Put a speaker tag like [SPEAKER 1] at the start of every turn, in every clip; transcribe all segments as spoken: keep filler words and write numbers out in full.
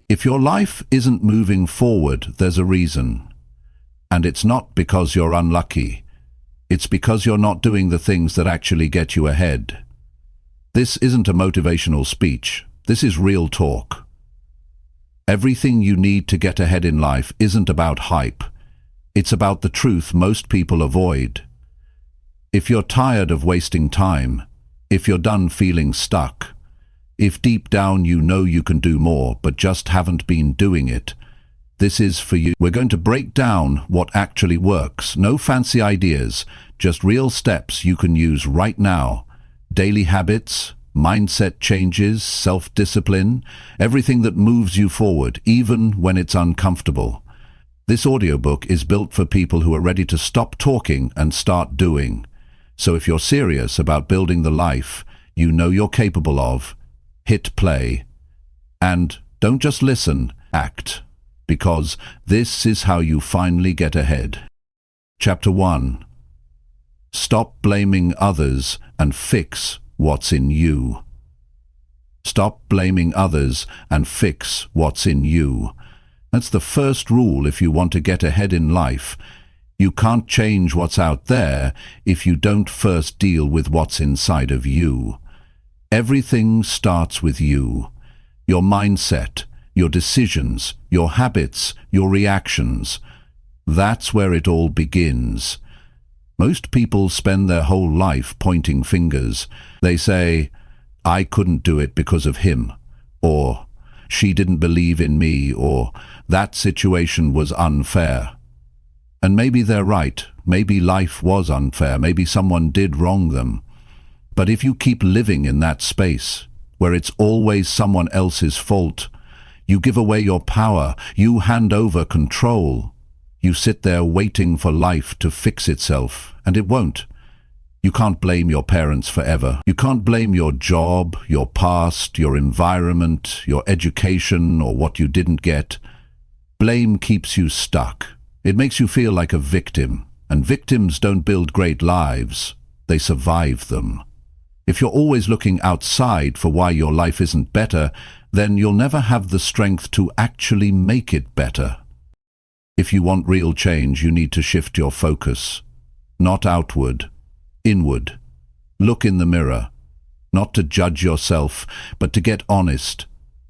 [SPEAKER 1] If your life isn't moving forward, there's a reason. And it's not because you're unlucky. It's because you're not doing the things that actually get you ahead. This isn't a motivational speech. This is real talk. Everything you need to get ahead in life isn't about hype. It's about the truth most people avoid. If you're tired of wasting time, if you're done feeling stuck, if deep down you know you can do more but just haven't been doing it, this is for you. We're going to break down what actually works. No fancy ideas, just real steps you can use right now. Daily habits, mindset changes, self-discipline, everything that moves you forward, even when it's uncomfortable. This audiobook is built for people who are ready to stop talking and start doing. So if you're serious about building the life you know you're capable of, hit play. And don't just listen, act. Because this is how you finally get ahead. Chapter one. Stop blaming others and fix what's in you. Stop blaming others and fix what's in you. That's the first rule if you want to get ahead in life. You can't change what's out there if you don't first deal with what's inside of you. Everything starts with you. Your mindset, your decisions, your habits, your reactions. That's where it all begins. Most people spend their whole life pointing fingers. They say, I couldn't do it because of him, or she didn't believe in me, or that situation was unfair. And maybe they're right. Maybe life was unfair. Maybe someone did wrong them. But if you keep living in that space, where it's always someone else's fault, you give away your power, you hand over control. You sit there waiting for life to fix itself, and it won't. You can't blame your parents forever. You can't blame your job, your past, your environment, your education, or what you didn't get. Blame keeps you stuck. It makes you feel like a victim, and victims don't build great lives. They survive them. If you're always looking outside for why your life isn't better, then you'll never have the strength to actually make it better. If you want real change, you need to shift your focus. Not outward, inward. Look in the mirror. Not to judge yourself, but to get honest.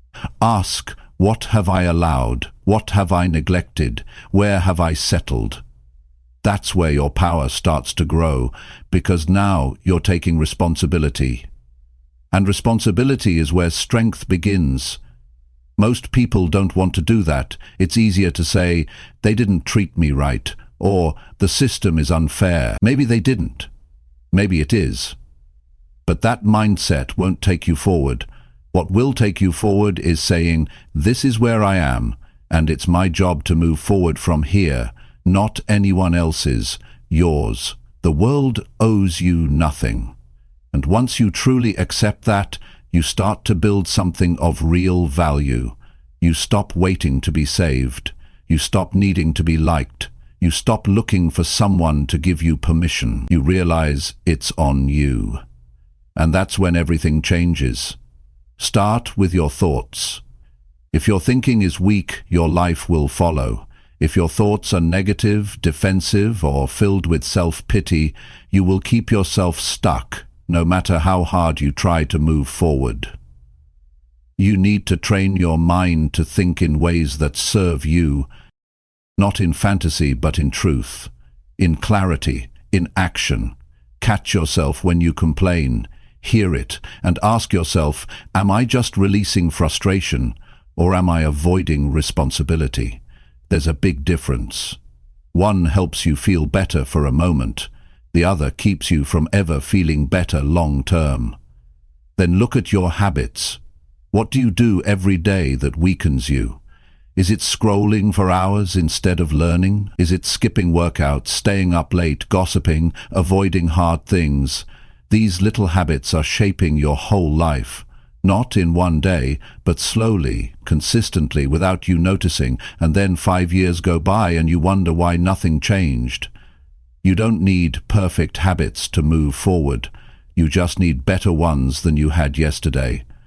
[SPEAKER 1] Ask, what have I allowed? What have I neglected? Where have I settled? That's where your power starts to grow, because now you're taking responsibility. And responsibility is where strength begins. Most people don't want to do that. It's easier to say, they didn't treat me right, or the system is unfair. Maybe they didn't. Maybe it is. But that mindset won't take you forward. What will take you forward is saying, this is where I am, and it's my job to move forward from here, not anyone else's, yours. The world owes you nothing. And once you truly accept that, you start to build something of real value. You stop waiting to be saved. You stop needing to be liked. You stop looking for someone to give you permission. You realize it's on you. And that's when everything changes. Start with your thoughts. If your thinking is weak, your life will follow. If your thoughts are negative, defensive, or filled with self-pity, you will keep yourself stuck, no matter how hard you try to move forward. You need to train your mind to think in ways that serve you, not in fantasy but in truth, in clarity, in action. Catch yourself when you complain, hear it, and ask yourself, am I just releasing frustration, or am I avoiding responsibility? There's a big difference. One helps you feel better for a moment. The other keeps you from ever feeling better long term. Then look at your habits. What do you do every day that weakens you? Is it scrolling for hours instead of learning? Is it skipping workouts, staying up late, gossiping, avoiding hard things? These little habits are shaping your whole life. Not in one day, but slowly, consistently, without you noticing, and then five years go by and you wonder why nothing changed. You don't need perfect habits to move forward. You just need better ones than you had yesterday.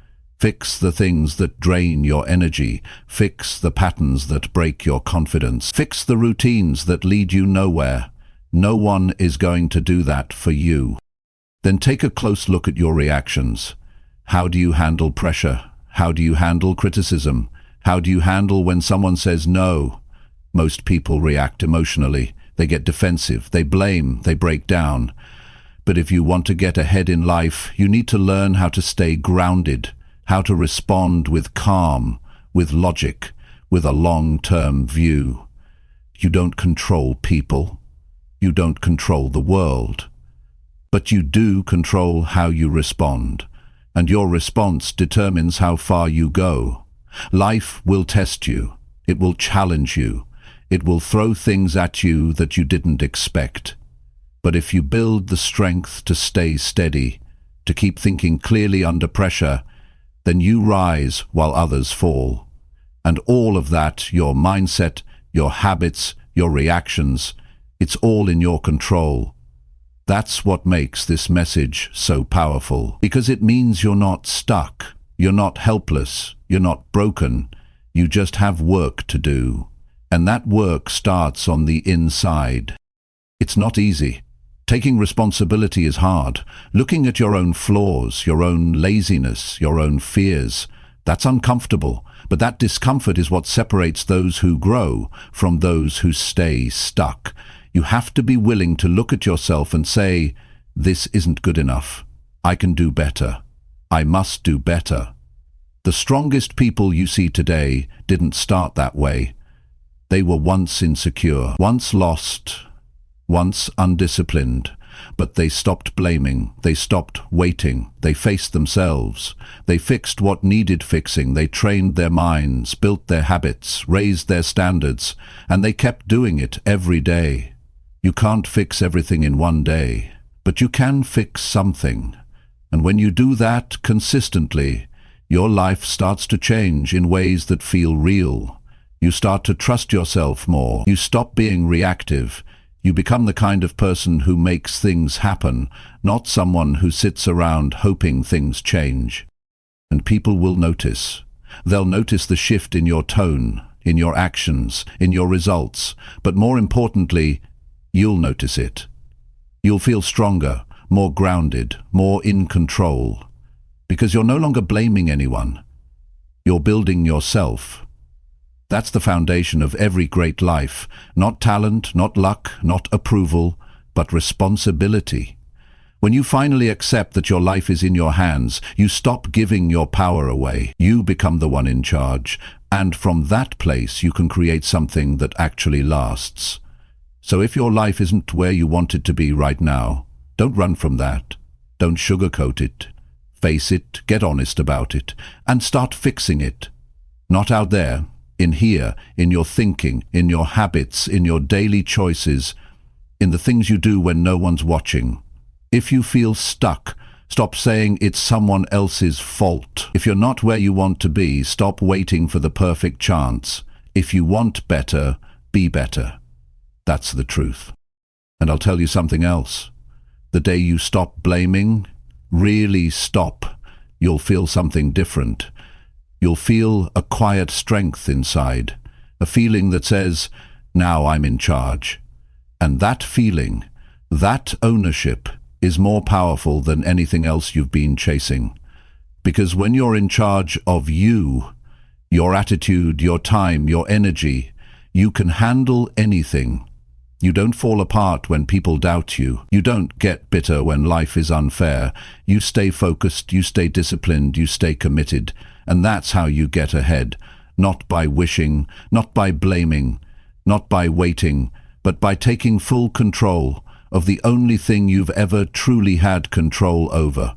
[SPEAKER 1] Fix the things that drain your energy. Fix the patterns that break your confidence. Fix the routines that lead you nowhere. No one is going to do that for you. Then take a close look at your reactions. How do you handle pressure? How do you handle criticism? How do you handle when someone says no? Most people react emotionally. They get defensive, they blame, they break down. But if you want to get ahead in life, you need to learn how to stay grounded, how to respond with calm, with logic, with a long-term view. You don't control people. You don't control the world. But you do control how you respond, and your response determines how far you go. Life will test you. It will challenge you. It will throw things at you that you didn't expect. But if you build the strength to stay steady, to keep thinking clearly under pressure, then you rise while others fall. And all of that, your mindset, your habits, your reactions, it's all in your control. That's what makes this message so powerful, because it means you're not stuck, you're not helpless, you're not broken, you just have work to do. And that work starts on the inside. It's not easy. Taking responsibility is hard. Looking at your own flaws, your own laziness, your own fears, that's uncomfortable. But that discomfort is what separates those who grow from those who stay stuck. You have to be willing to look at yourself and say, this isn't good enough. I can do better. I must do better. The strongest people you see today didn't start that way. They were once insecure, once lost, once undisciplined, but they stopped blaming, they stopped waiting, they faced themselves. They fixed what needed fixing, they trained their minds, built their habits, raised their standards, and they kept doing it every day. You can't fix everything in one day, but you can fix something. And when you do that consistently, your life starts to change in ways that feel real. You start to trust yourself more. You stop being reactive. You become the kind of person who makes things happen, not someone who sits around hoping things change. And people will notice. They'll notice the shift in your tone, in your actions, in your results. But more importantly, you'll notice it. You'll feel stronger, more grounded, more in control. Because you're no longer blaming anyone. You're building yourself. That's the foundation of every great life. Not talent, not luck, not approval, but responsibility. When you finally accept that your life is in your hands, you stop giving your power away. You become the one in charge. And from that place, you can create something that actually lasts. So if your life isn't where you want it to be right now, don't run from that. Don't sugarcoat it. Face it, get honest about it, and start fixing it. Not out there. In here, in your thinking, in your habits, in your daily choices, in the things you do when no one's watching. If you feel stuck, stop saying it's someone else's fault. If you're not where you want to be, stop waiting for the perfect chance. If you want better, be better. That's the truth. And I'll tell you something else. The day you stop blaming, really stop, you'll feel something different. You'll feel a quiet strength inside, a feeling that says, now I'm in charge. And that feeling, that ownership, is more powerful than anything else you've been chasing. Because when you're in charge of you, your attitude, your time, your energy, you can handle anything. You don't fall apart when people doubt you. You don't get bitter when life is unfair. You stay focused, you stay disciplined, you stay committed. And that's how you get ahead. Not by wishing, not by blaming, not by waiting, but by taking full control of the only thing you've ever truly had control over.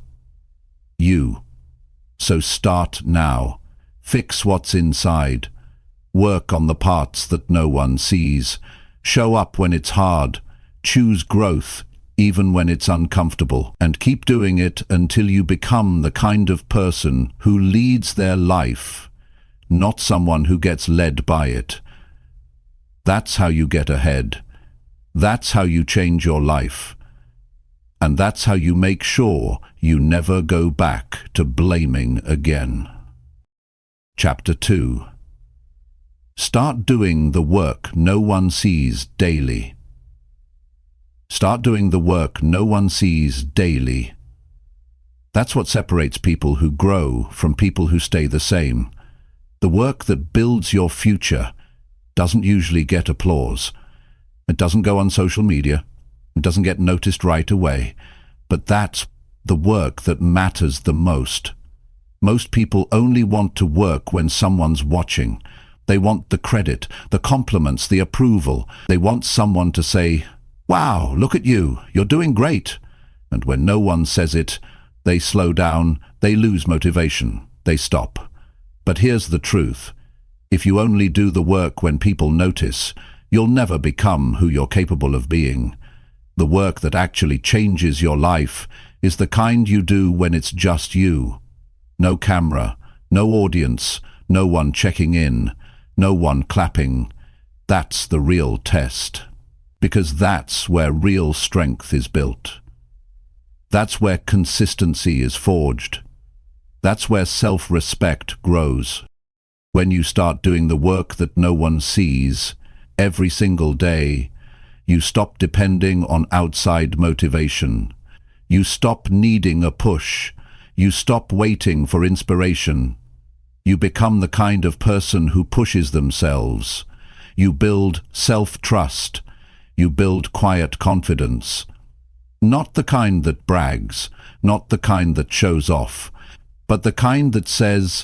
[SPEAKER 1] You. So start now. Fix what's inside. Work on the parts that no one sees. Show up when it's hard. Choose growth, even when it's uncomfortable. And keep doing it until you become the kind of person who leads their life, not someone who gets led by it. That's how you get ahead. That's how you change your life. And that's how you make sure you never go back to blaming again. Chapter two. Start doing the work no one sees daily. Start doing the work no one sees daily. That's what separates people who grow from people who stay the same. The work that builds your future doesn't usually get applause. It doesn't go on social media. It doesn't get noticed right away. But that's the work that matters the most. Most people only want to work when someone's watching. They want the credit, the compliments, the approval. They want someone to say, "Wow, look at you, you're doing great." And when no one says it, they slow down, they lose motivation, they stop. But here's the truth. If you only do the work when people notice, you'll never become who you're capable of being. The work that actually changes your life is the kind you do when it's just you. No camera, no audience, no one checking in, no one clapping. That's the real test. Because that's where real strength is built. That's where consistency is forged. That's where self-respect grows. When you start doing the work that no one sees, every single day, you stop depending on outside motivation. You stop needing a push. You stop waiting for inspiration. You become the kind of person who pushes themselves. You build self-trust. You build quiet confidence. Not the kind that brags, not the kind that shows off, but the kind that says,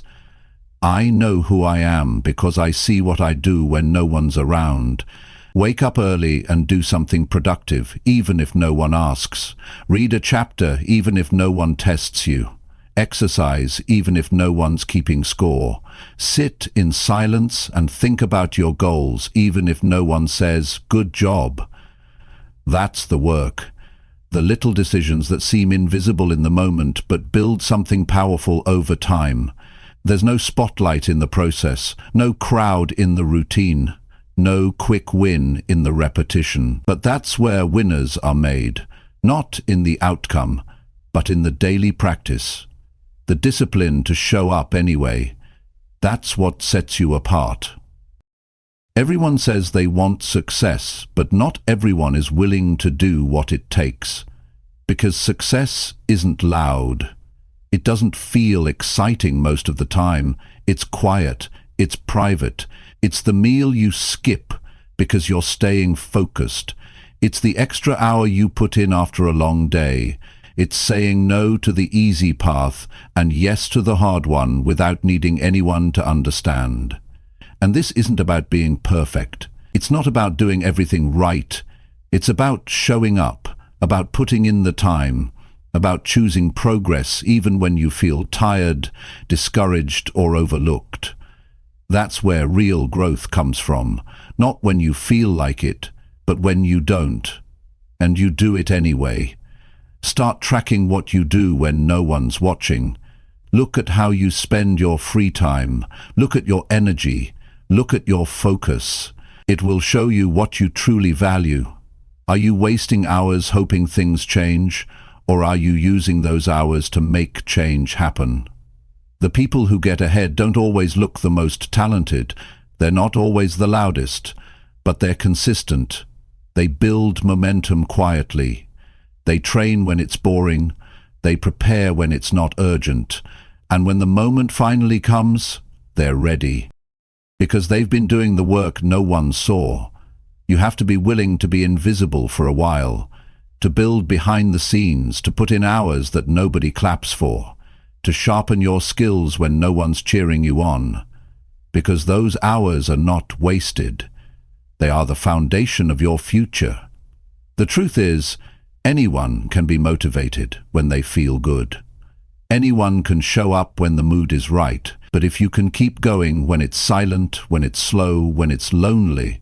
[SPEAKER 1] "I know who I am because I see what I do when no one's around." Wake up early and do something productive, even if no one asks. Read a chapter, even if no one tests you. Exercise, even if no one's keeping score. Sit in silence and think about your goals, even if no one says, "Good job." That's the work. The little decisions that seem invisible in the moment but build something powerful over time. There's no spotlight in the process, no crowd in the routine, no quick win in the repetition. But that's where winners are made, not in the outcome, but in the daily practice. The discipline to show up anyway. That's what sets you apart. Everyone says they want success, but not everyone is willing to do what it takes. Because success isn't loud. It doesn't feel exciting most of the time. It's quiet. It's private. It's the meal you skip because you're staying focused. It's the extra hour you put in after a long day. It's saying no to the easy path and yes to the hard one without needing anyone to understand. And this isn't about being perfect. It's not about doing everything right. It's about showing up, about putting in the time, about choosing progress even when you feel tired, discouraged, or overlooked. That's where real growth comes from, not when you feel like it, but when you don't. And you do it anyway. Start tracking what you do when no one's watching. Look at how you spend your free time. Look at your energy. Look at your focus. It will show you what you truly value. Are you wasting hours hoping things change, or are you using those hours to make change happen? The people who get ahead don't always look the most talented. They're not always the loudest, but they're consistent. They build momentum quietly. They train when it's boring. They prepare when it's not urgent. And when the moment finally comes, they're ready. Because they've been doing the work no one saw. You have to be willing to be invisible for a while, to build behind the scenes, to put in hours that nobody claps for, to sharpen your skills when no one's cheering you on. Because those hours are not wasted. They are the foundation of your future. The truth is, anyone can be motivated when they feel good. Anyone can show up when the mood is right, but if you can keep going when it's silent, when it's slow, when it's lonely,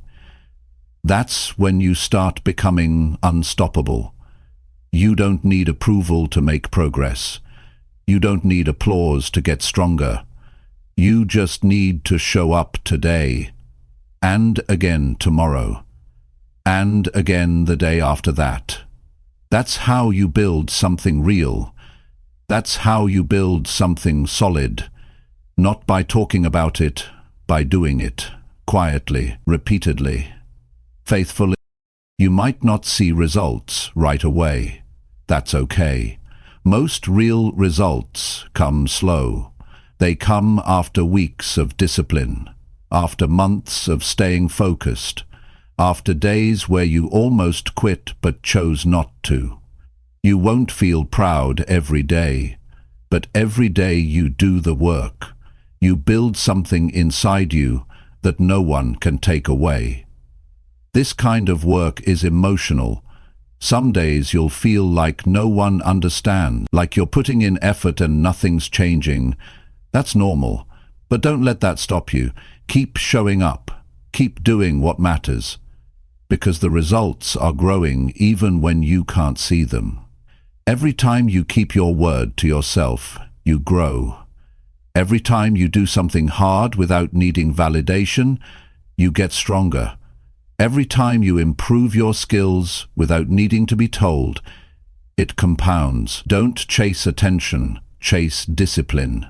[SPEAKER 1] that's when you start becoming unstoppable. You don't need approval to make progress. You don't need applause to get stronger. You just need to show up today, and again tomorrow, and again the day after that. That's how you build something real. That's how you build something solid. Not by talking about it, by doing it, quietly, repeatedly, faithfully. You might not see results right away. That's okay. Most real results come slow. They come after weeks of discipline, after months of staying focused, after days where you almost quit but chose not to. You won't feel proud every day, but every day you do the work. You build something inside you that no one can take away. This kind of work is emotional. Some days you'll feel like no one understands, like you're putting in effort and nothing's changing. That's normal, but don't let that stop you. Keep showing up. Keep doing what matters, because the results are growing even when you can't see them. Every time you keep your word to yourself, you grow. Every time you do something hard without needing validation, you get stronger. Every time you improve your skills without needing to be told, it compounds. Don't chase attention, chase discipline.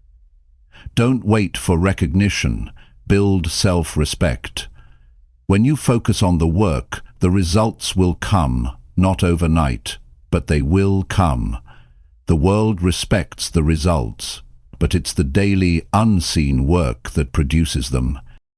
[SPEAKER 1] Don't wait for recognition, build self-respect. When you focus on the work, the results will come, not overnight, but they will come. The world respects the results, but it's the daily, unseen work that produces them.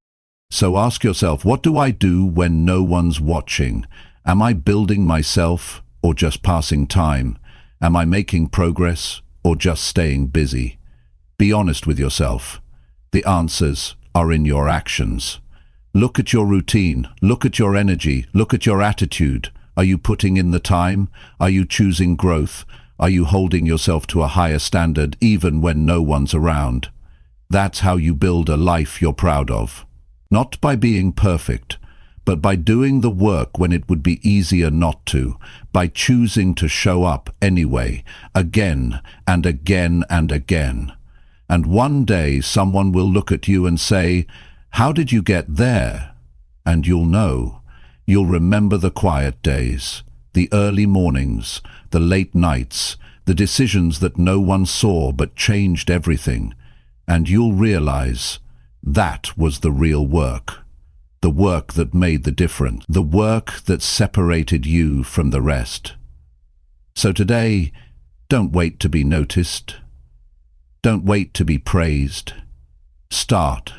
[SPEAKER 1] So ask yourself, what do I do when no one's watching? Am I building myself or just passing time? Am I making progress or just staying busy? Be honest with yourself. The answers are in your actions. Look at your routine, look at your energy, look at your attitude. Are you putting in the time? Are you choosing growth? Are you holding yourself to a higher standard even when no one's around? That's how you build a life you're proud of. Not by being perfect, but by doing the work when it would be easier not to, by choosing to show up anyway, again and again and again. And one day someone will look at you and say, "How did you get there?" And you'll know. You'll remember the quiet days, the early mornings, the late nights, the decisions that no one saw but changed everything. And you'll realize that was the real work. The work that made the difference. The work that separated you from the rest. So today, don't wait to be noticed. Don't wait to be praised. Start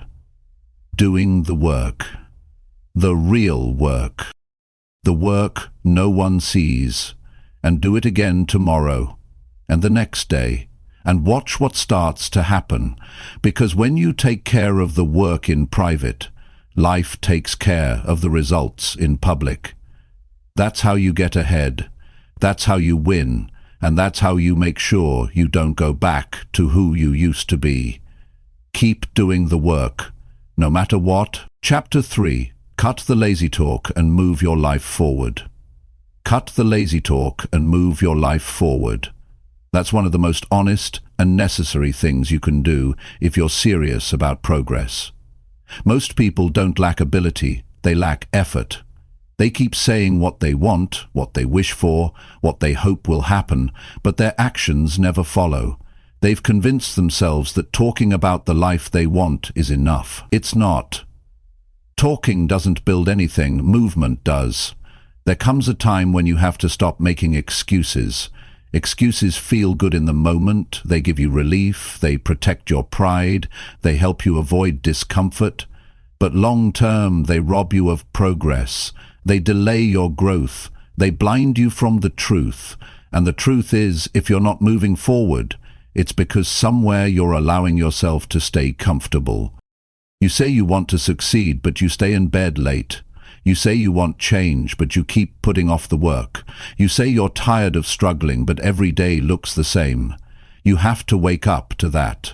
[SPEAKER 1] doing the work. The real work. The work no one sees. And do it again tomorrow and the next day. And watch what starts to happen. Because when you take care of the work in private, life takes care of the results in public. That's how you get ahead. That's how you win. And that's how you make sure you don't go back to who you used to be. Keep doing the work, no matter what. Chapter three. Cut the lazy talk and move your life forward. Cut the lazy talk and move your life forward. That's one of the most honest and necessary things you can do if you're serious about progress. Most people don't lack ability, they lack effort. They keep saying what they want, what they wish for, what they hope will happen, but their actions never follow. They've convinced themselves that talking about the life they want is enough. It's not. Talking doesn't build anything, movement does. There comes a time when you have to stop making excuses. Excuses feel good in the moment, they give you relief, they protect your pride, they help you avoid discomfort. But long term, they rob you of progress, they delay your growth, they blind you from the truth. And the truth is, if you're not moving forward, it's because somewhere you're allowing yourself to stay comfortable. You say you want to succeed, but you stay in bed late. You say you want change, but you keep putting off the work. You say you're tired of struggling, but every day looks the same. You have to wake up to that.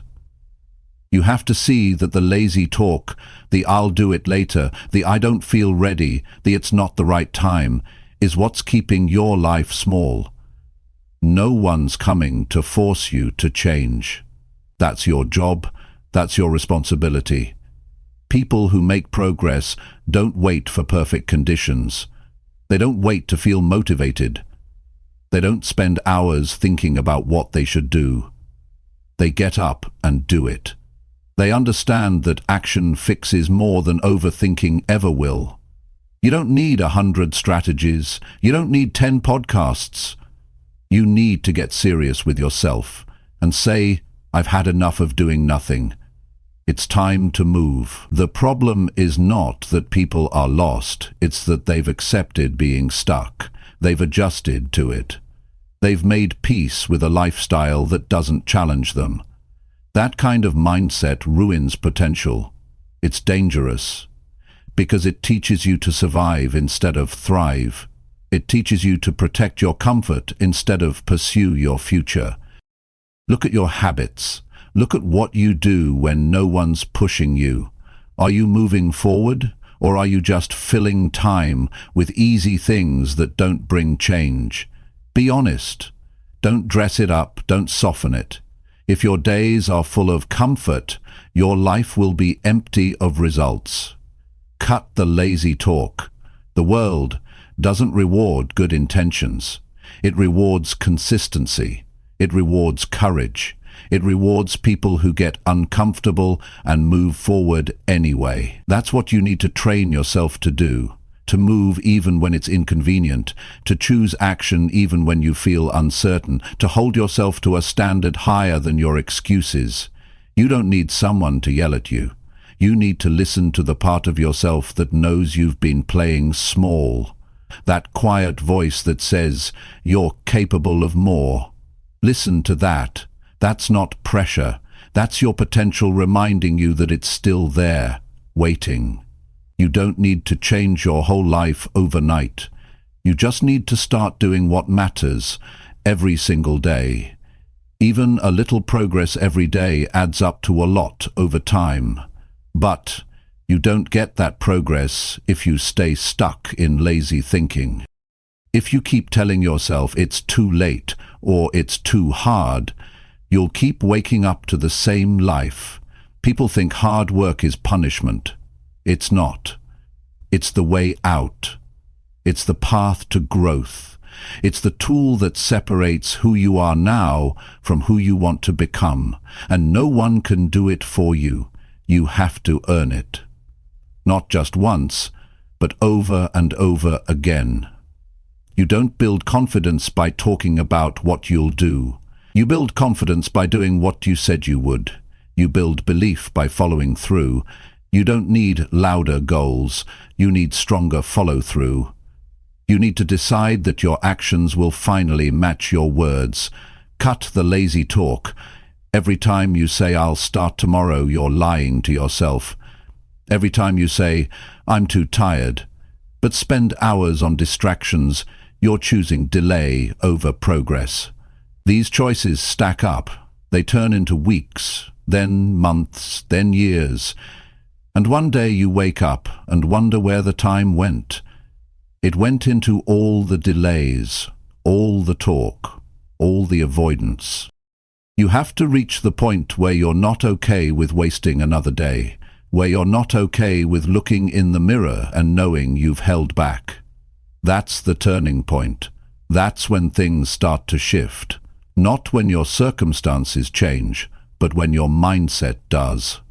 [SPEAKER 1] You have to see that the lazy talk, the "I'll do it later," the "I don't feel ready," the "it's not the right time," is what's keeping your life small. No one's coming to force you to change. That's your job. That's your responsibility. People who make progress don't wait for perfect conditions. They don't wait to feel motivated. They don't spend hours thinking about what they should do. They get up and do it. They understand that action fixes more than overthinking ever will. You don't need a hundred strategies. You don't need ten podcasts. You need to get serious with yourself and say, I've had enough of doing nothing. It's time to move. The problem is not that people are lost. It's that they've accepted being stuck. They've adjusted to it. They've made peace with a lifestyle that doesn't challenge them. That kind of mindset ruins potential. It's dangerous because it teaches you to survive instead of thrive. It teaches you to protect your comfort instead of pursue your future. Look at your habits. Look at what you do when no one's pushing you. Are you moving forward, or are you just filling time with easy things that don't bring change? Be honest. Don't dress it up. Don't soften it. If your days are full of comfort, your life will be empty of results. Cut the lazy talk. The world doesn't reward good intentions. It rewards consistency. It rewards courage. It rewards people who get uncomfortable and move forward anyway. That's what you need to train yourself to do. To move even when it's inconvenient, to choose action even when you feel uncertain, to hold yourself to a standard higher than your excuses. You don't need someone to yell at you. You need to listen to the part of yourself that knows you've been playing small. That quiet voice that says, you're capable of more. Listen to that. That's not pressure. That's your potential reminding you that it's still there, waiting. You don't need to change your whole life overnight. You just need to start doing what matters every single day. Even a little progress every day adds up to a lot over time. But you don't get that progress if you stay stuck in lazy thinking. If you keep telling yourself it's too late or it's too hard, you'll keep waking up to the same life. People think hard work is punishment. It's not. It's the way out. It's the path to growth. It's the tool that separates who you are now from who you want to become. And no one can do it for you. You have to earn it. Not just once, but over and over again. You don't build confidence by talking about what you'll do. You build confidence by doing what you said you would. You build belief by following through. You don't need louder goals. You need stronger follow-through. You need to decide that your actions will finally match your words. Cut the lazy talk. Every time you say, I'll start tomorrow, you're lying to yourself. Every time you say, I'm too tired, but spend hours on distractions, you're choosing delay over progress. These choices stack up. They turn into weeks, then months, then years. And one day you wake up and wonder where the time went. It went into all the delays, all the talk, all the avoidance. You have to reach the point where you're not okay with wasting another day, where you're not okay with looking in the mirror and knowing you've held back. That's the turning point. That's when things start to shift. Not when your circumstances change, but when your mindset does.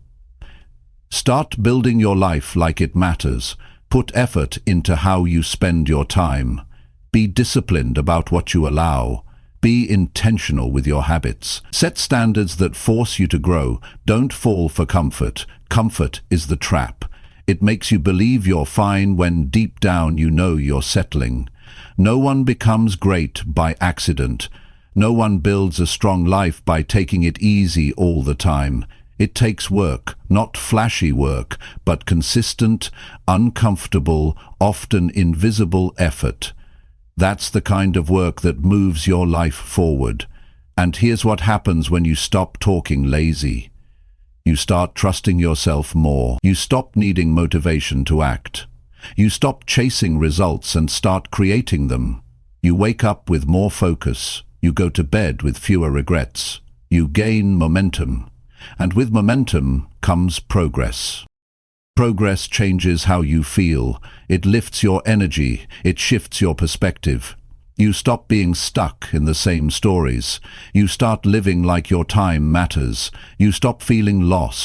[SPEAKER 1] Start building your life like it matters. Put effort into how you spend your time. Be disciplined about what you allow. Be intentional with your habits. Set standards that force you to grow. Don't fall for comfort. Comfort is the trap. It makes you believe you're fine when deep down you know you're settling. No one becomes great by accident. No one builds a strong life by taking it easy all the time. It takes work, not flashy work, but consistent, uncomfortable, often invisible effort. That's the kind of work that moves your life forward. And here's what happens when you stop talking lazy. You start trusting yourself more. You stop needing motivation to act. You stop chasing results and start creating them. You wake up with more focus. You go to bed with fewer regrets. You gain momentum. And with momentum comes progress. Progress changes how you feel. It lifts your energy. It shifts your perspective. You stop being stuck in the same stories. You start living like your time matters. You stop feeling lost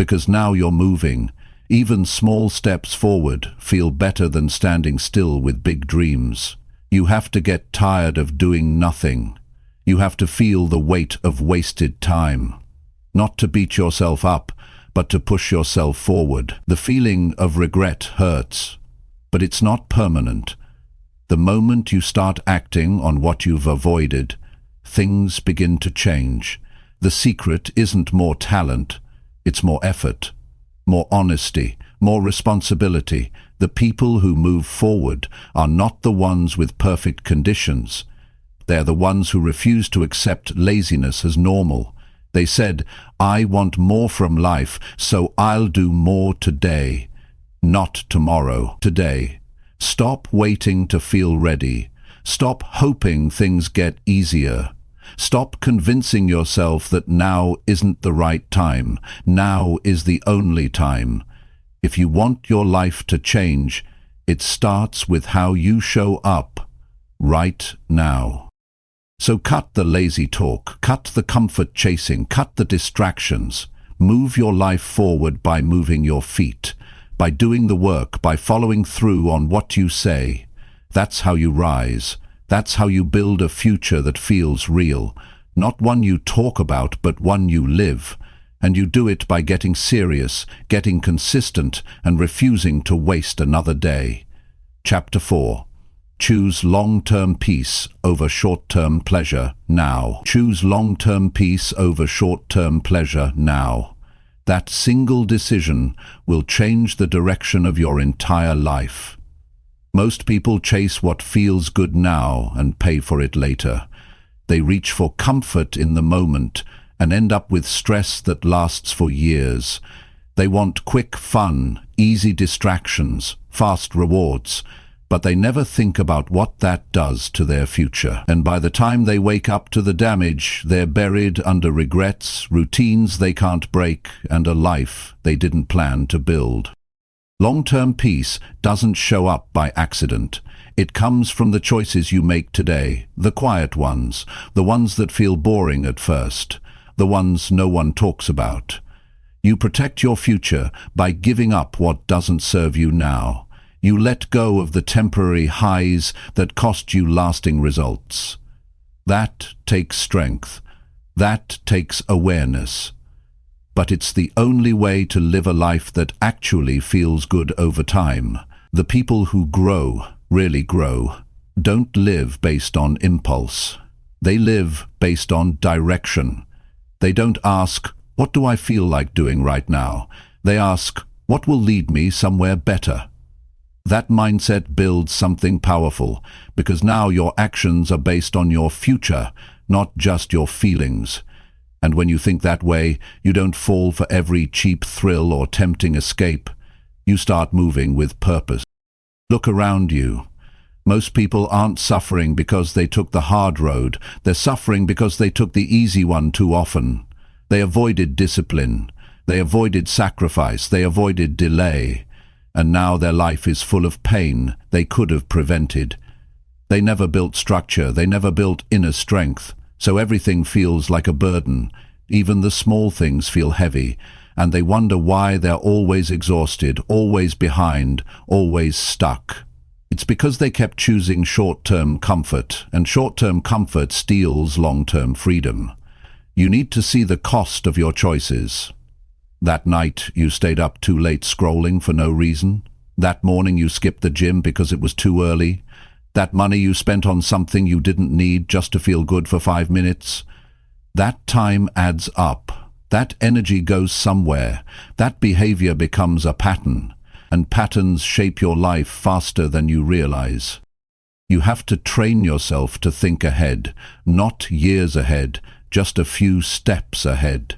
[SPEAKER 1] because now you're moving. Even small steps forward feel better than standing still with big dreams. You have to get tired of doing nothing. You have to feel the weight of wasted time. Not to beat yourself up, but to push yourself forward. The feeling of regret hurts, but it's not permanent. The moment you start acting on what you've avoided, things begin to change. The secret isn't more talent, it's more effort, more honesty, more responsibility. The people who move forward are not the ones with perfect conditions. They're the ones who refuse to accept laziness as normal. They said, I want more from life, so I'll do more today. Not tomorrow, today. Stop waiting to feel ready. Stop hoping things get easier. Stop convincing yourself that now isn't the right time. Now is the only time. If you want your life to change, it starts with how you show up right now. So cut the lazy talk, cut the comfort chasing, cut the distractions. Move your life forward by moving your feet, by doing the work, by following through on what you say. That's how you rise. That's how you build a future that feels real. Not one you talk about, but one you live. And you do it by getting serious, getting consistent, and refusing to waste another day. Chapter four. Choose long-term peace over short-term pleasure now. Choose long-term peace over short-term pleasure now. That single decision will change the direction of your entire life. Most people chase what feels good now and pay for it later. They reach for comfort in the moment and end up with stress that lasts for years. They want quick fun, easy distractions, fast rewards, but they never think about what that does to their future. And by the time they wake up to the damage, they're buried under regrets, routines they can't break, and a life they didn't plan to build. Long-term peace doesn't show up by accident. It comes from the choices you make today, the quiet ones, the ones that feel boring at first, the ones no one talks about. You protect your future by giving up what doesn't serve you now. You let go of the temporary highs that cost you lasting results. That takes strength. That takes awareness. But it's the only way to live a life that actually feels good over time. The people who grow, really grow, don't live based on impulse. They live based on direction. They don't ask, what do I feel like doing right now? They ask, what will lead me somewhere better? That mindset builds something powerful, because now your actions are based on your future, not just your feelings. And when you think that way, you don't fall for every cheap thrill or tempting escape. You start moving with purpose. Look around you. Most people aren't suffering because they took the hard road. They're suffering because they took the easy one too often. They avoided discipline. They avoided sacrifice. They avoided delay. And now their life is full of pain they could have prevented. They never built structure. They never built inner strength. So everything feels like a burden. Even the small things feel heavy, and they wonder why they're always exhausted, always behind, always stuck. It's because they kept choosing short-term comfort, and short-term comfort steals long-term freedom. You need to see the cost of your choices. That night you stayed up too late scrolling for no reason. That morning you skipped the gym because it was too early. That money you spent on something you didn't need just to feel good for five minutes. That time adds up. That energy goes somewhere. That behavior becomes a pattern. And patterns shape your life faster than you realize. You have to train yourself to think ahead, not years ahead, just a few steps ahead.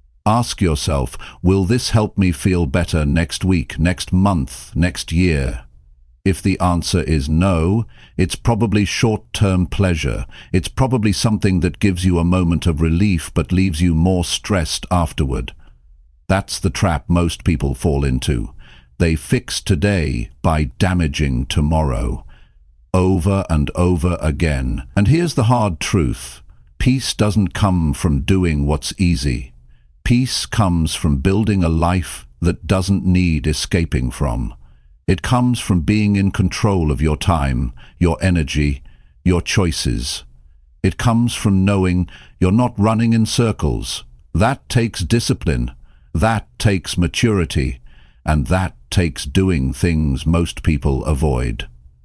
[SPEAKER 1] Ask yourself, will this help me feel better next week, next month, next year? If the answer is no, it's probably short-term pleasure. It's probably something that gives you a moment of relief but leaves you more stressed afterward. That's the trap most people fall into. They fix today by damaging tomorrow. Over and over again. And here's the hard truth. Peace doesn't come from doing what's easy. Peace comes from building a life that doesn't need escaping from. It comes from being in control of your time, your energy, your choices. It comes from knowing you're not running in circles. That takes discipline. That takes maturity. And that takes doing things most people avoid.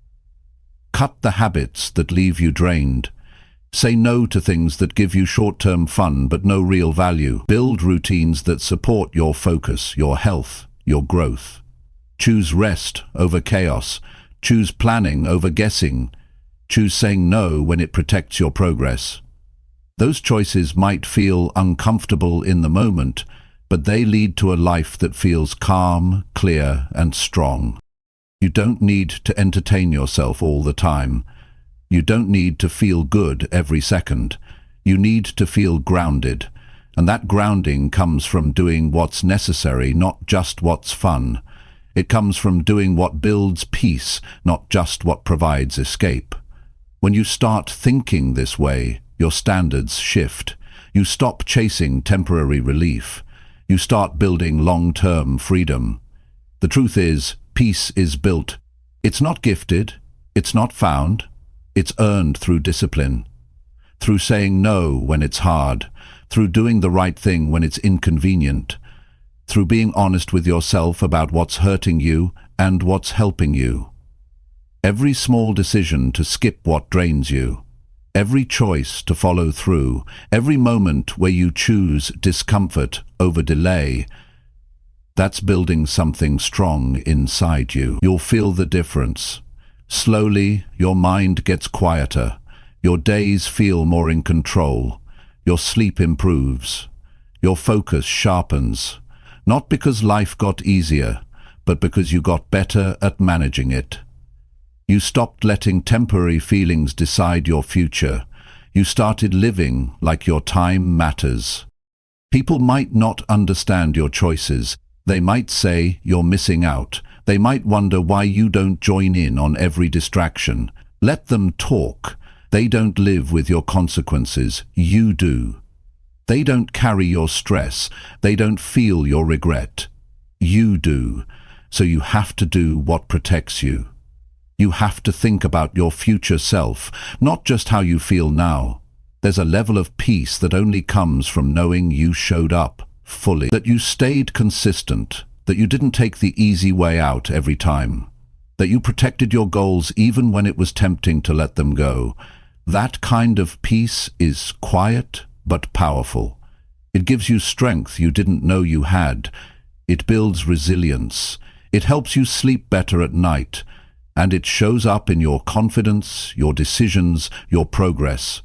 [SPEAKER 1] Cut the habits that leave you drained. Say no to things that give you short-term fun but no real value. Build routines that support your focus, your health, your growth. Choose rest over chaos. Choose planning over guessing. Choose saying no when it protects your progress. Those choices might feel uncomfortable in the moment, but they lead to a life that feels calm, clear, and strong. You don't need to entertain yourself all the time. You don't need to feel good every second. You need to feel grounded, and that grounding comes from doing what's necessary, not just what's fun. It comes from doing what builds peace, not just what provides escape. When you start thinking this way, your standards shift. You stop chasing temporary relief. You start building long-term freedom. The truth is, peace is built. It's not gifted. It's not found. It's earned through discipline, through saying no when it's hard, through doing the right thing when it's inconvenient, through being honest with yourself about what's hurting you and what's helping you. Every small decision to skip what drains you, every choice to follow through, every moment where you choose discomfort over delay, that's building something strong inside you. You'll feel the difference. Slowly, your mind gets quieter. Your days feel more in control. Your sleep improves. Your focus sharpens. Not because life got easier, but because you got better at managing it. You stopped letting temporary feelings decide your future. You started living like your time matters. People might not understand your choices. They might say you're missing out. They might wonder why you don't join in on every distraction. Let them talk. They don't live with your consequences. You do. They don't carry your stress. They don't feel your regret. You do. So you have to do what protects you. You have to think about your future self, not just how you feel now. There's a level of peace that only comes from knowing you showed up fully, that you stayed consistent, that you didn't take the easy way out every time, that you protected your goals even when it was tempting to let them go. That kind of peace is quiet but powerful. It gives you strength you didn't know you had. It builds resilience. It helps you sleep better at night, and it shows up in your confidence, your decisions, your progress.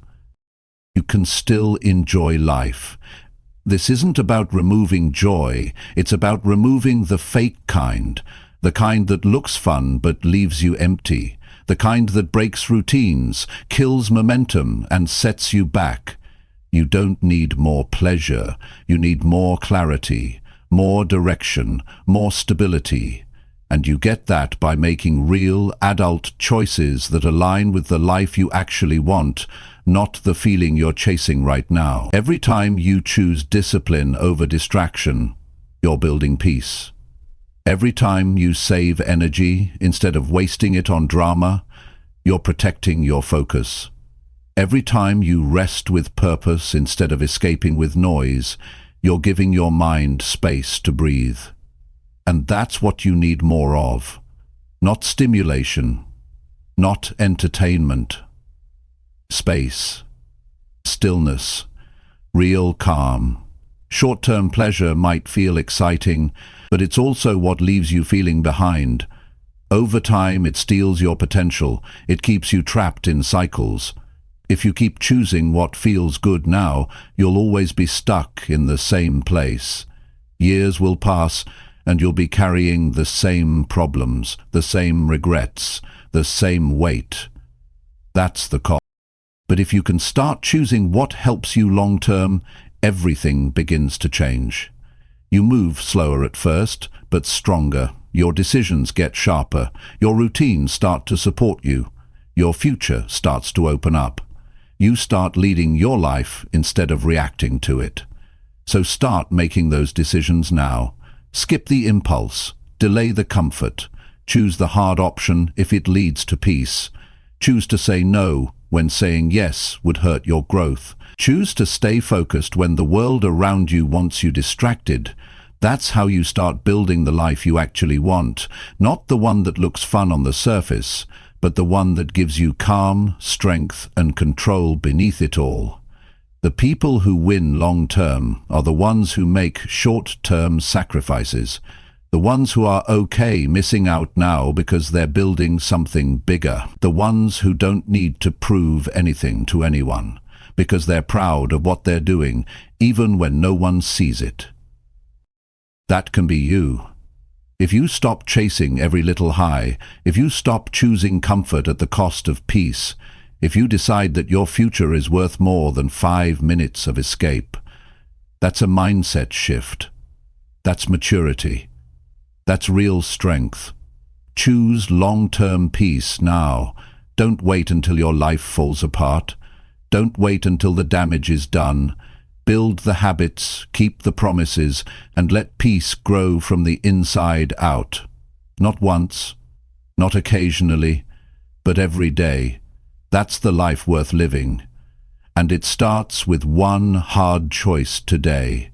[SPEAKER 1] You can still enjoy life. This isn't about removing joy, it's about removing the fake kind, the kind that looks fun but leaves you empty, the kind that breaks routines, kills momentum, and sets you back. You don't need more pleasure, you need more clarity, more direction, more stability. And you get that by making real, adult choices that align with the life you actually want, not the feeling you're chasing right now. Every time you choose discipline over distraction, you're building peace. Every time you save energy instead of wasting it on drama, you're protecting your focus. Every time you rest with purpose instead of escaping with noise, you're giving your mind space to breathe. And that's what you need more of. Not stimulation, not entertainment. Space, stillness, real calm. Short-term pleasure might feel exciting, but it's also what leaves you feeling behind. Over time, it steals your potential. It keeps you trapped in cycles. If you keep choosing what feels good now, you'll always be stuck in the same place. Years will pass, and you'll be carrying the same problems, the same regrets, the same weight. That's the cost. But if you can start choosing what helps you long-term, everything begins to change. You move slower at first, but stronger. Your decisions get sharper. Your routines start to support you. Your future starts to open up. You start leading your life instead of reacting to it. So start making those decisions now. Skip the impulse. Delay the comfort. Choose the hard option if it leads to peace. Choose to say no when saying yes would hurt your growth. Choose to stay focused when the world around you wants you distracted. That's how you start building the life you actually want, not the one that looks fun on the surface, but the one that gives you calm, strength, and control beneath it all. The people who win long-term are the ones who make short-term sacrifices, the ones who are okay missing out now because they're building something bigger, the ones who don't need to prove anything to anyone, because they're proud of what they're doing, even when no one sees it. That can be you. If you stop chasing every little high, if you stop choosing comfort at the cost of peace, if you decide that your future is worth more than five minutes of escape, that's a mindset shift. That's maturity. That's real strength. Choose long-term peace now. Don't wait until your life falls apart. Don't wait until the damage is done. Build the habits, keep the promises, and let peace grow from the inside out. Not once, not occasionally, but every day. That's the life worth living. And it starts with one hard choice today,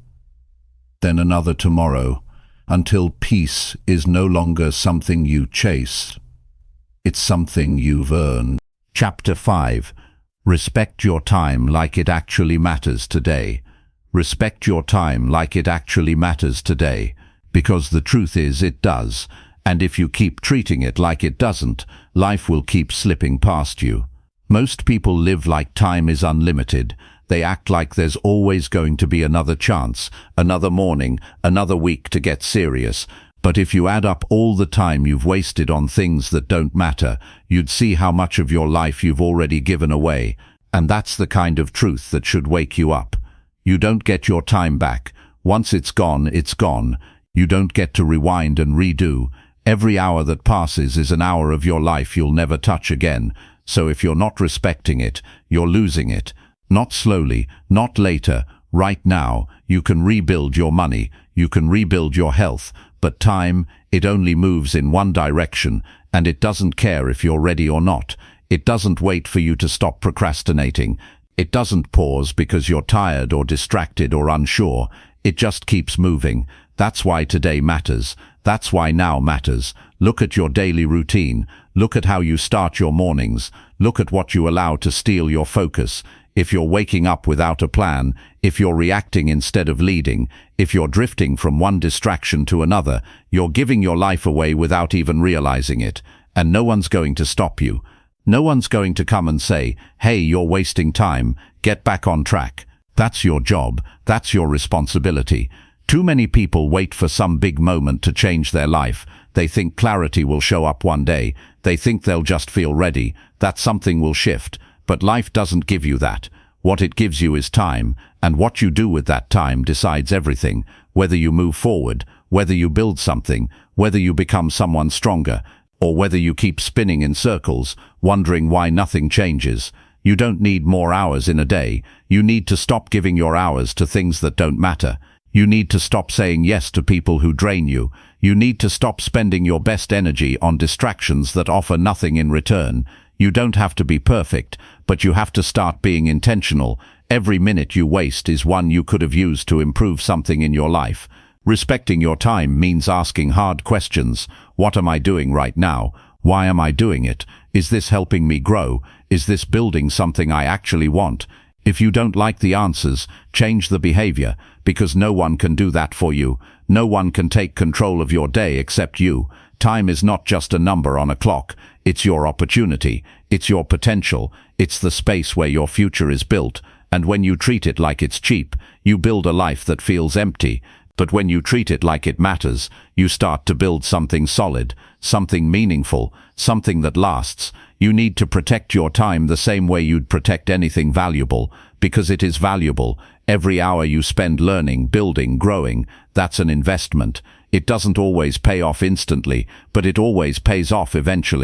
[SPEAKER 1] then another tomorrow, until peace is no longer something you chase. It's something you've earned.
[SPEAKER 2] Chapter five. Respect your time like it actually matters today. Respect your time like it actually matters today, because the truth is it does, and if you keep treating it like it doesn't, life will keep slipping past you. Most people live like time is unlimited. They act like there's always going to be another chance, another morning, another week to get serious. But if you add up all the time you've wasted on things that don't matter, you'd see how much of your life you've already given away. And that's the kind of truth that should wake you up. You don't get your time back. Once it's gone, it's gone. You don't get to rewind and redo. Every hour that passes is an hour of your life you'll never touch again. So if you're not respecting it, you're losing it. Not slowly, not later, right now. You can rebuild your money, you can rebuild your health, but time, it only moves in one direction, and it doesn't care if you're ready or not. It doesn't wait for you to stop procrastinating. It doesn't pause because you're tired or distracted or unsure. It just keeps moving. That's why today matters. That's why now matters. Look at your daily routine. Look at how you start your mornings. Look at what you allow to steal your focus. If you're waking up without a plan, if you're reacting instead of leading, if you're drifting from one distraction to another, you're giving your life away without even realizing it. And no one's going to stop you. No one's going to come and say, hey, you're wasting time, get back on track. That's your job. That's your responsibility. Too many people wait for some big moment to change their life. They think clarity will show up one day. They think they'll just feel ready, that something will shift. But life doesn't give you that. What it gives you is time, and what you do with that time decides everything. Whether you move forward, whether you build something, whether you become someone stronger, or whether you keep spinning in circles, wondering why nothing changes. You don't need more hours in a day. You need to stop giving your hours to things that don't matter. You need to stop saying yes to people who drain you. You need to stop spending your best energy on distractions that offer nothing in return. You don't have to be perfect, but you have to start being intentional. Every minute you waste is one you could have used to improve something in your life. Respecting your time means asking hard questions. What am I doing right now? Why am I doing it? Is this helping me grow? Is this building something I actually want? If you don't like the answers, change the behavior, because no one can do that for you. No one can take control of your day except you. Time is not just a number on a clock. It's your opportunity. It's your potential. It's the space where your future is built. And when you treat it like it's cheap, you build a life that feels empty. But when you treat it like it matters, you start to build something solid, something meaningful, something that lasts. You need to protect your time the same way you'd protect anything valuable, because it is valuable. Every hour you spend learning, building, growing, that's an investment. It doesn't always pay off instantly, but it always pays off eventually.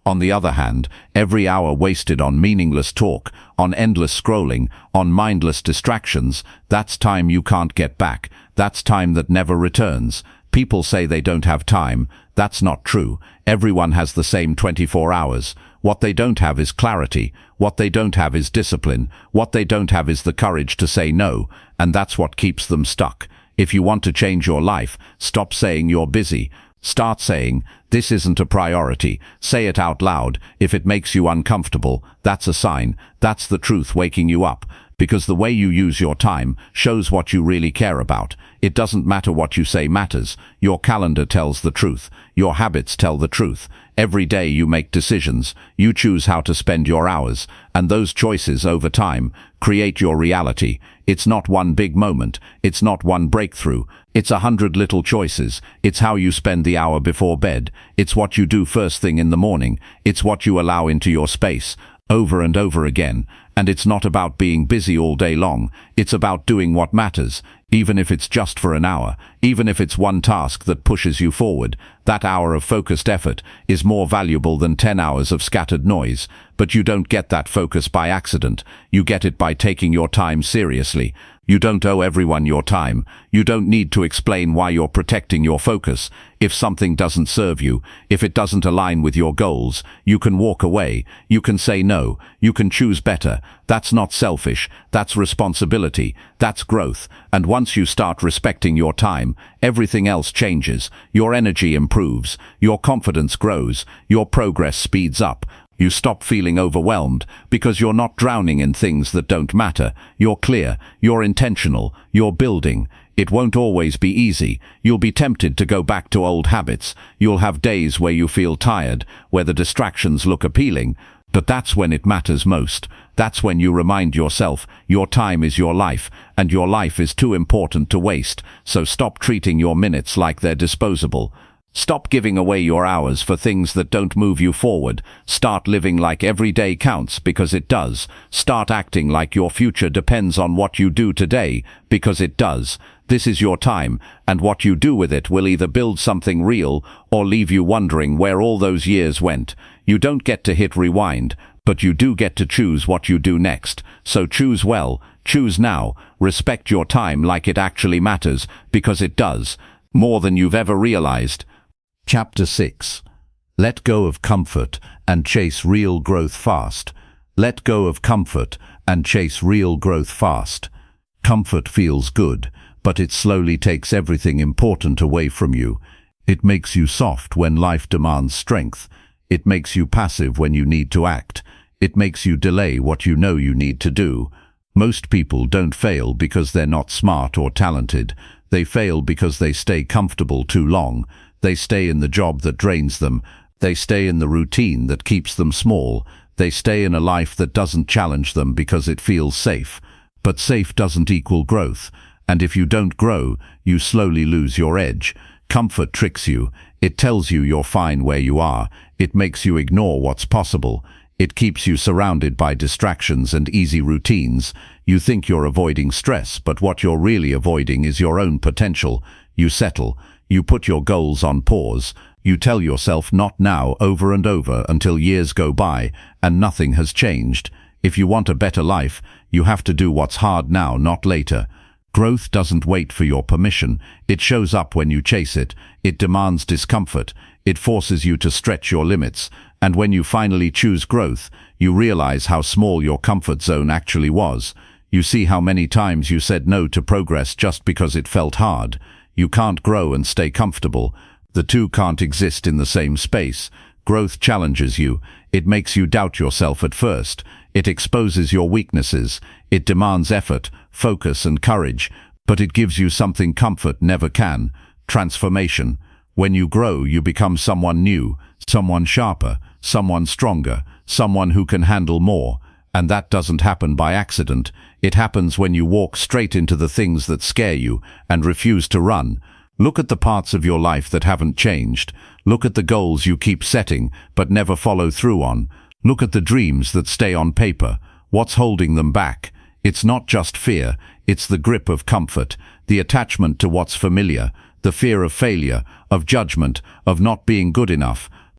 [SPEAKER 2] On the other hand, every hour wasted on meaningless talk, on endless scrolling, on mindless distractions, that's time you can't get back. That's time that never returns. People say they don't have time. That's not true. Everyone has the same twenty-four hours. What they don't have is clarity. What they don't have is discipline. What they don't have is the courage to say no, and that's what keeps them stuck. If you want to change your life, stop saying you're busy. Start saying, this isn't a priority. Say it out loud. If it makes you uncomfortable, that's a sign. That's the truth waking you up. Because the way you use your time shows what you really care about. It doesn't matter what you say matters. Your calendar tells the truth. Your habits tell the truth. Every day you make decisions. You choose how to spend your hours. And those choices over time create your reality. It's not one big moment. It's not one breakthrough. It's a hundred little choices. It's how you spend the hour before bed. It's what you do first thing in the morning. It's what you allow into your space, over and over again. And it's not about being busy all day long. It's about doing what matters, even if it's just for an hour, even if it's one task that pushes you forward. That hour of focused effort is more valuable than ten hours of scattered noise. But you don't get that focus by accident. You get it by taking your time seriously. You don't owe everyone your time. You don't need to explain why you're protecting your focus. If something doesn't serve you, if it doesn't align with your goals, you can walk away. You can say no. You can choose better. That's not selfish. That's responsibility. That's growth. And once you start respecting your time, everything else changes. Your energy improves. Your confidence grows. Your progress speeds up. You stop feeling overwhelmed because you're not drowning in things that don't matter. You're clear, you're intentional, you're building. It won't always be easy. You'll be tempted to go back to old habits. You'll have days where you feel tired, where the distractions look appealing. But that's when it matters most. That's when you remind yourself your time is your life, and your life is too important to waste. So stop treating your minutes like they're disposable. Stop giving away your hours for things that don't move you forward. Start living like every day counts, because it does. Start acting like your future depends on what you do today, because it does. This is your time, and what you do with it will either build something real or leave you wondering where all those years went. You don't get to hit rewind, but you do get to choose what you do next. So choose well, choose now, respect your time like it actually matters, because it does, more than you've ever realized.
[SPEAKER 1] Chapter six. Let go of comfort and chase real growth fast. Let go of comfort and chase real growth fast. Comfort feels good, but it slowly takes everything important away from you. It makes you soft when life demands strength. It makes you passive when you need to act. It makes you delay what you know you need to do. Most people don't fail because they're not smart or talented. They fail because they stay comfortable too long. They stay in the job that drains them. They stay in the routine that keeps them small. They stay in a life that doesn't challenge them because it feels safe. But safe doesn't equal growth. And if you don't grow, you slowly lose your edge. Comfort tricks you. It tells you you're fine where you are. It makes you ignore what's possible. It keeps you surrounded by distractions and easy routines. You think you're avoiding stress, but what you're really avoiding is your own potential. You settle. You put your goals on pause. You tell yourself not now over and over until years go by and nothing has changed. If you want a better life, you have to do what's hard now, not later. Growth doesn't wait for your permission. It shows up when you chase it. It demands discomfort. It forces you to stretch your limits. And when you finally choose growth, you realize how small your comfort zone actually was. You see how many times you said no to progress just because it felt hard. You can't grow and stay comfortable. The two can't exist in the same space. Growth challenges you. It makes you doubt yourself at first. It exposes your weaknesses. It demands effort, focus, and courage. But it gives you something comfort never can: transformation. When you grow, you become someone new, someone sharper, someone stronger, someone who can handle more. And that doesn't happen by accident. It happens when you walk straight into the things that scare you and refuse to run. Look at the parts of your life that haven't changed. Look at the goals you keep setting but never follow through on. Look at the dreams that stay on paper. What's holding them back? It's not just fear. It's the grip of comfort, the attachment to what's familiar, the fear of failure, of judgment, of not being good enough.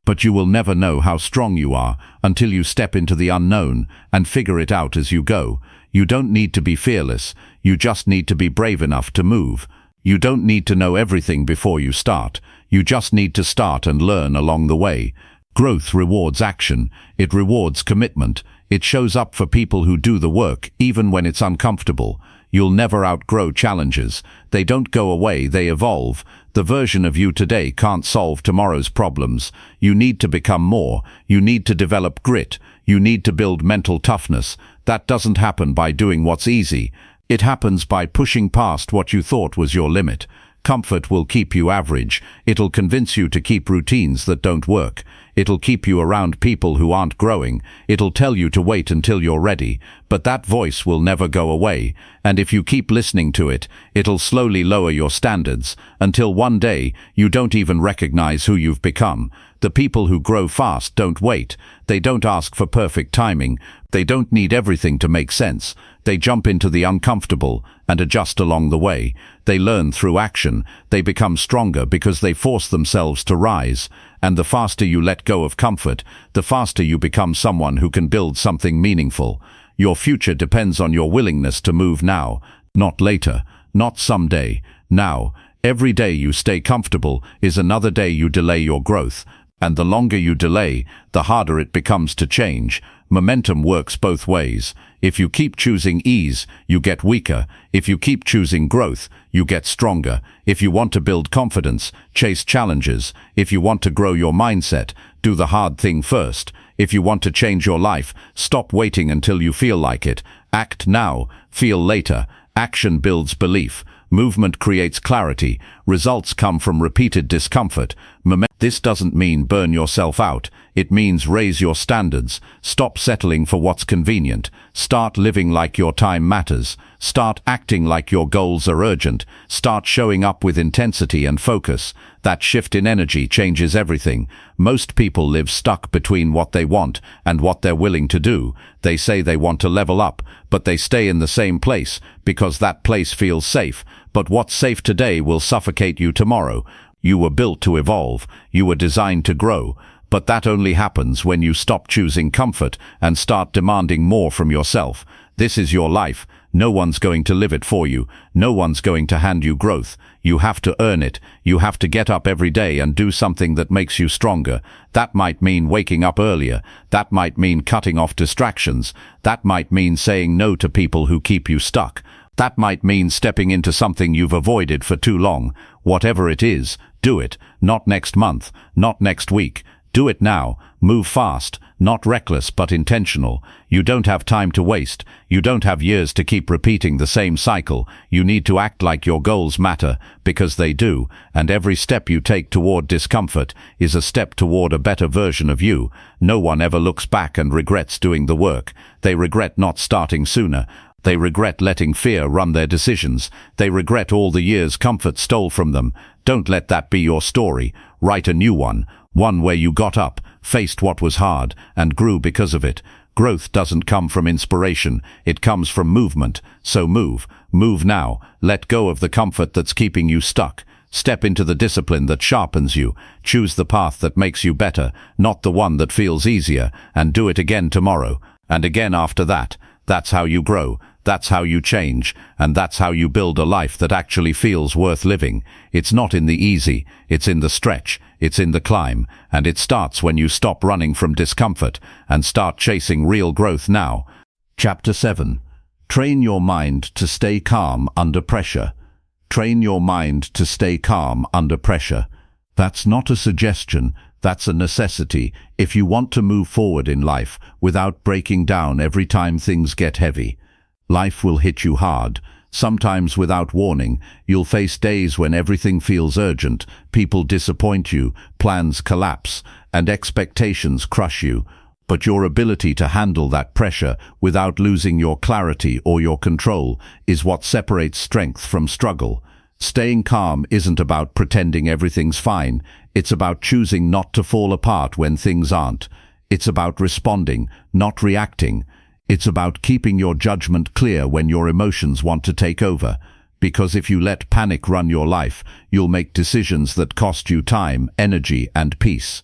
[SPEAKER 2] But you will never know how strong you are until you step into the unknown and figure it out as you go. You don't need to be fearless. You just need to be brave enough to move. You don't need to know everything before you start. You just need to start and learn along the way. Growth rewards action. It rewards commitment. It shows up for people who do the work, even when it's uncomfortable. You'll never outgrow challenges. They don't go away, they evolve. The version of you today can't solve tomorrow's problems. You need to become more. You need to develop grit. You need to build mental toughness. That doesn't happen by doing what's easy. It happens by pushing past what you thought was your limit. Comfort will keep you average. It'll convince you to keep routines that don't work. It'll keep you around people who aren't growing. It'll tell you to wait until you're ready. But that voice will never go away. And if you keep listening to it, it'll slowly lower your standards until one day you don't even recognize who you've become. The people who grow fast don't wait. They don't ask for perfect timing. They don't need everything to make sense. They jump into the uncomfortable and adjust along the way. They learn through action. They become stronger because they force themselves to rise. And the faster you let go of comfort, the faster you become someone who can build something meaningful. Your future depends on your willingness to move now, not later, not someday, now. Every day you stay comfortable is another day you delay your growth. And the longer you delay, the harder it becomes to change. Momentum works both ways. If you keep choosing ease, you get weaker. If you keep choosing growth, you get stronger. If you want to build confidence, chase challenges. If you want to grow your mindset, do the hard thing first. If you want to change your life, stop waiting until you feel like it. Act now, feel later. Action builds belief. Movement creates clarity. Results come from repeated discomfort. Mom- this doesn't mean burn yourself out. It means raise your standards. Stop settling for what's convenient. Start living like your time matters. Start acting like your goals are urgent. Start showing up with intensity and focus. That shift in energy changes everything. Most people live stuck between what they want and what they're willing to do. They say they want to level up, but they stay in the same place because that place feels safe. But what's safe today will suffocate you tomorrow. You were built to evolve. You were designed to grow. But that only happens when you stop choosing comfort and start demanding more from yourself. This is your life. No one's going to live it for you. No one's going to hand you growth. You have to earn it. You have to get up every day and do something that makes you stronger. That might mean waking up earlier. That might mean cutting off distractions. That might mean saying no to people who keep you stuck. That might mean stepping into something you've avoided for too long. Whatever it is, do it. Not next month. Not next week. Do it now. Move fast. Not reckless, but intentional. You don't have time to waste. You don't have years to keep repeating the same cycle. You need to act like your goals matter, because they do, and every step you take toward discomfort is a step toward a better version of you. No one ever looks back and regrets doing the work. They regret not starting sooner. They regret letting fear run their decisions. They regret all the years comfort stole from them. Don't let that be your story. Write a new one. One where you got up, faced what was hard, and grew because of it. Growth doesn't come from inspiration. It comes from movement. So move. Move now. Let go of the comfort that's keeping you stuck. Step into the discipline that sharpens you. Choose the path that makes you better, not the one that feels easier, and do it again tomorrow, and again after that. That's how you grow. That's how you change, and that's how you build a life that actually feels worth living. It's not in the easy, it's in the stretch, it's in the climb, and it starts when you stop running from discomfort and start chasing real growth now. Chapter seven. Train your mind to stay calm under pressure. Train your mind to stay calm under pressure. That's not a suggestion, that's a necessity if you want to move forward in life without breaking down every time things get heavy. Life will hit you hard. Sometimes without warning, you'll face days when everything feels urgent, people disappoint you, plans collapse, and expectations crush you. But your ability to handle that pressure without losing your clarity or your control is what separates strength from struggle. Staying calm isn't about pretending everything's fine. It's about choosing not to fall apart when things aren't. It's about responding, not reacting. It's about keeping your judgment clear when your emotions want to take over. Because if you let panic run your life, you'll make decisions that cost you time, energy, and peace.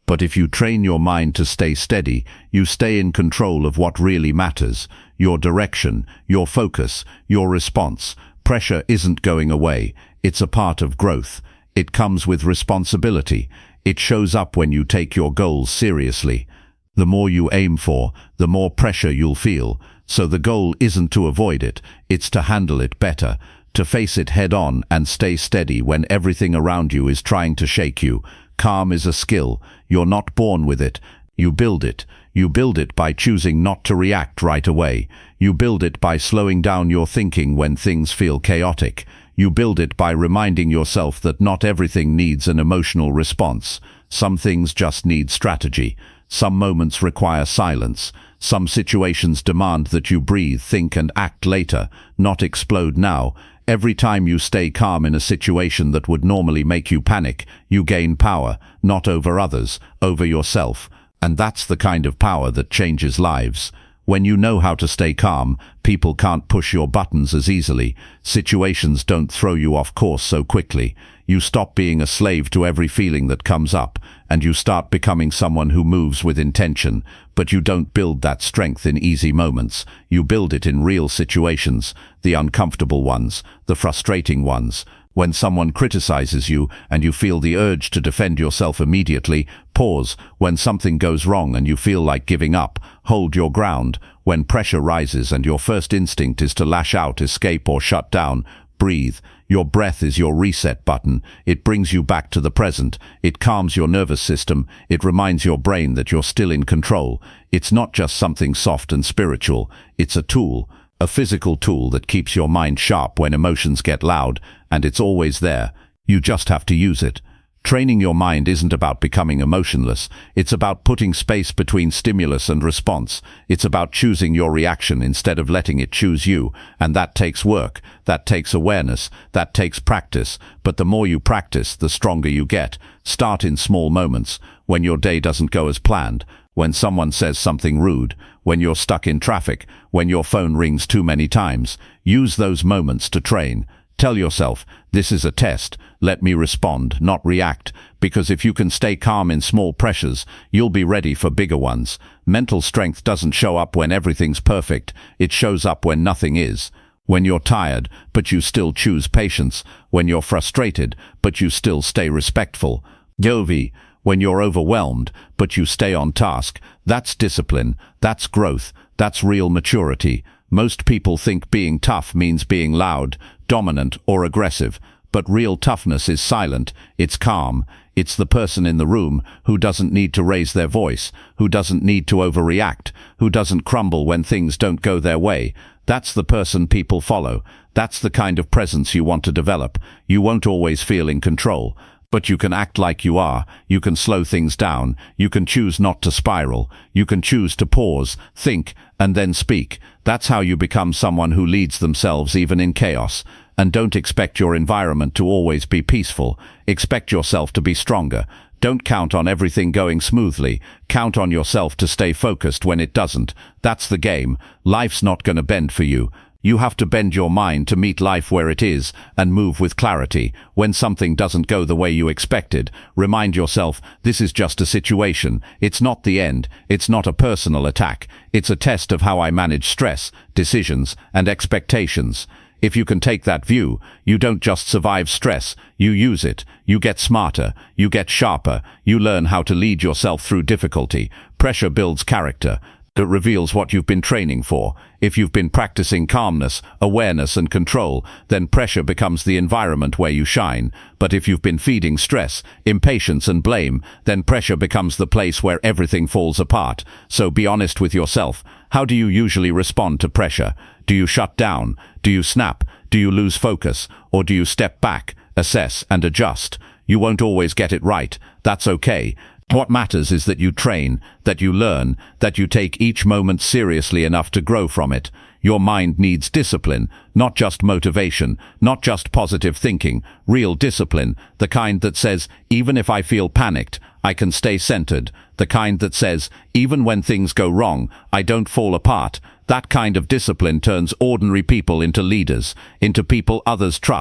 [SPEAKER 2] But if you train your mind to stay steady, you stay in control of what really matters, your direction, your focus, your response. Pressure isn't going away. It's a part of growth. It comes with responsibility. It shows up when you take your goals seriously. The more you aim for, the more pressure you'll feel. So the goal isn't to avoid it, it's to handle it better, to face it head on and stay steady when everything around you is trying to shake you. Calm is a skill. You're not born with it. You build it. You build it by choosing not to react right away. You build it by slowing down your thinking when things feel chaotic. You build it by reminding yourself that not everything needs an emotional response. Some things just need strategy. Some moments require silence. Some situations demand that you breathe, think and act later, not explode now. Every time you stay calm in a situation that would normally make you panic, you gain power, not over others, over yourself. And that's the kind of power that changes lives. When you know how to stay calm, people can't push your buttons as easily. Situations don't throw you off course so quickly. You stop being a slave to every feeling that comes up, and you start becoming someone who moves with intention. But you don't build that strength in easy moments. You build it in real situations, the uncomfortable ones, the frustrating ones. When someone criticizes you and you feel the urge to defend yourself immediately, pause. When something goes wrong and you feel like giving up, hold your ground. When pressure rises and your first instinct is to lash out, escape or shut down, breathe. Your breath is your reset button. It brings you back to the present. It calms your nervous system. It reminds your brain that you're still in control. It's not just something soft and spiritual. It's a tool. A physical tool that keeps your mind sharp when emotions get loud, and it's always there. You just have to use it. Training your mind isn't about becoming emotionless. It's about putting space between stimulus and response. It's about choosing your reaction instead of letting it choose you. And that takes work. That takes awareness. That takes practice. But the more you practice, the stronger you get. Start in small moments. When your day doesn't go as planned. When someone says something rude. When you're stuck in traffic. When your phone rings too many times. Use those moments to train. Tell yourself, this is a test. Let me respond, not react. Because if you can stay calm in small pressures, you'll be ready for bigger ones. Mental strength doesn't show up when everything's perfect. It shows up when nothing is. When you're tired, but you still choose patience. When you're frustrated, but you still stay respectful. Yovi, when you're overwhelmed, but you stay on task. That's discipline. That's growth. That's real maturity. Most people think being tough means being loud, dominant, or aggressive. But real toughness is silent. It's calm. It's the person in the room who doesn't need to raise their voice, who doesn't need to overreact, who doesn't crumble when things don't go their way. That's the person people follow. That's the kind of presence you want to develop. You won't always feel in control. But you can act like you are. You can slow things down. You can choose not to spiral. You can choose to pause, think, and then speak. That's how you become someone who leads themselves even in chaos. And don't expect your environment to always be peaceful. Expect yourself to be stronger. Don't count on everything going smoothly. Count on yourself to stay focused when it doesn't. That's the game. Life's not going to bend for you. You have to bend your mind to meet life where it is and move with clarity. When something doesn't go the way you expected, remind yourself, this is just a situation. It's not the end. It's not a personal attack. It's a test of how I manage stress, decisions, and expectations. If you can take that view, you don't just survive stress, you use it. You get smarter, you get sharper, you learn how to lead yourself through difficulty. Pressure builds character. It reveals what you've been training for. If you've been practicing calmness, awareness and control, then pressure becomes the environment where you shine. But if you've been feeding stress, impatience and blame, then pressure becomes the place where everything falls apart. So be honest with yourself. How do you usually respond to pressure? Do you shut down? Do you snap? Do you lose focus? Or do you step back, assess and adjust? You won't always get it right. That's okay. What matters is that you train, that you learn, that you take each moment seriously enough to grow from it. Your mind needs discipline, not just motivation, not just positive thinking, real discipline, the kind that says, even if I feel panicked, I can stay centered, the kind that says, even when things go wrong, I don't fall apart. That kind of discipline turns ordinary people into leaders, into people others trust.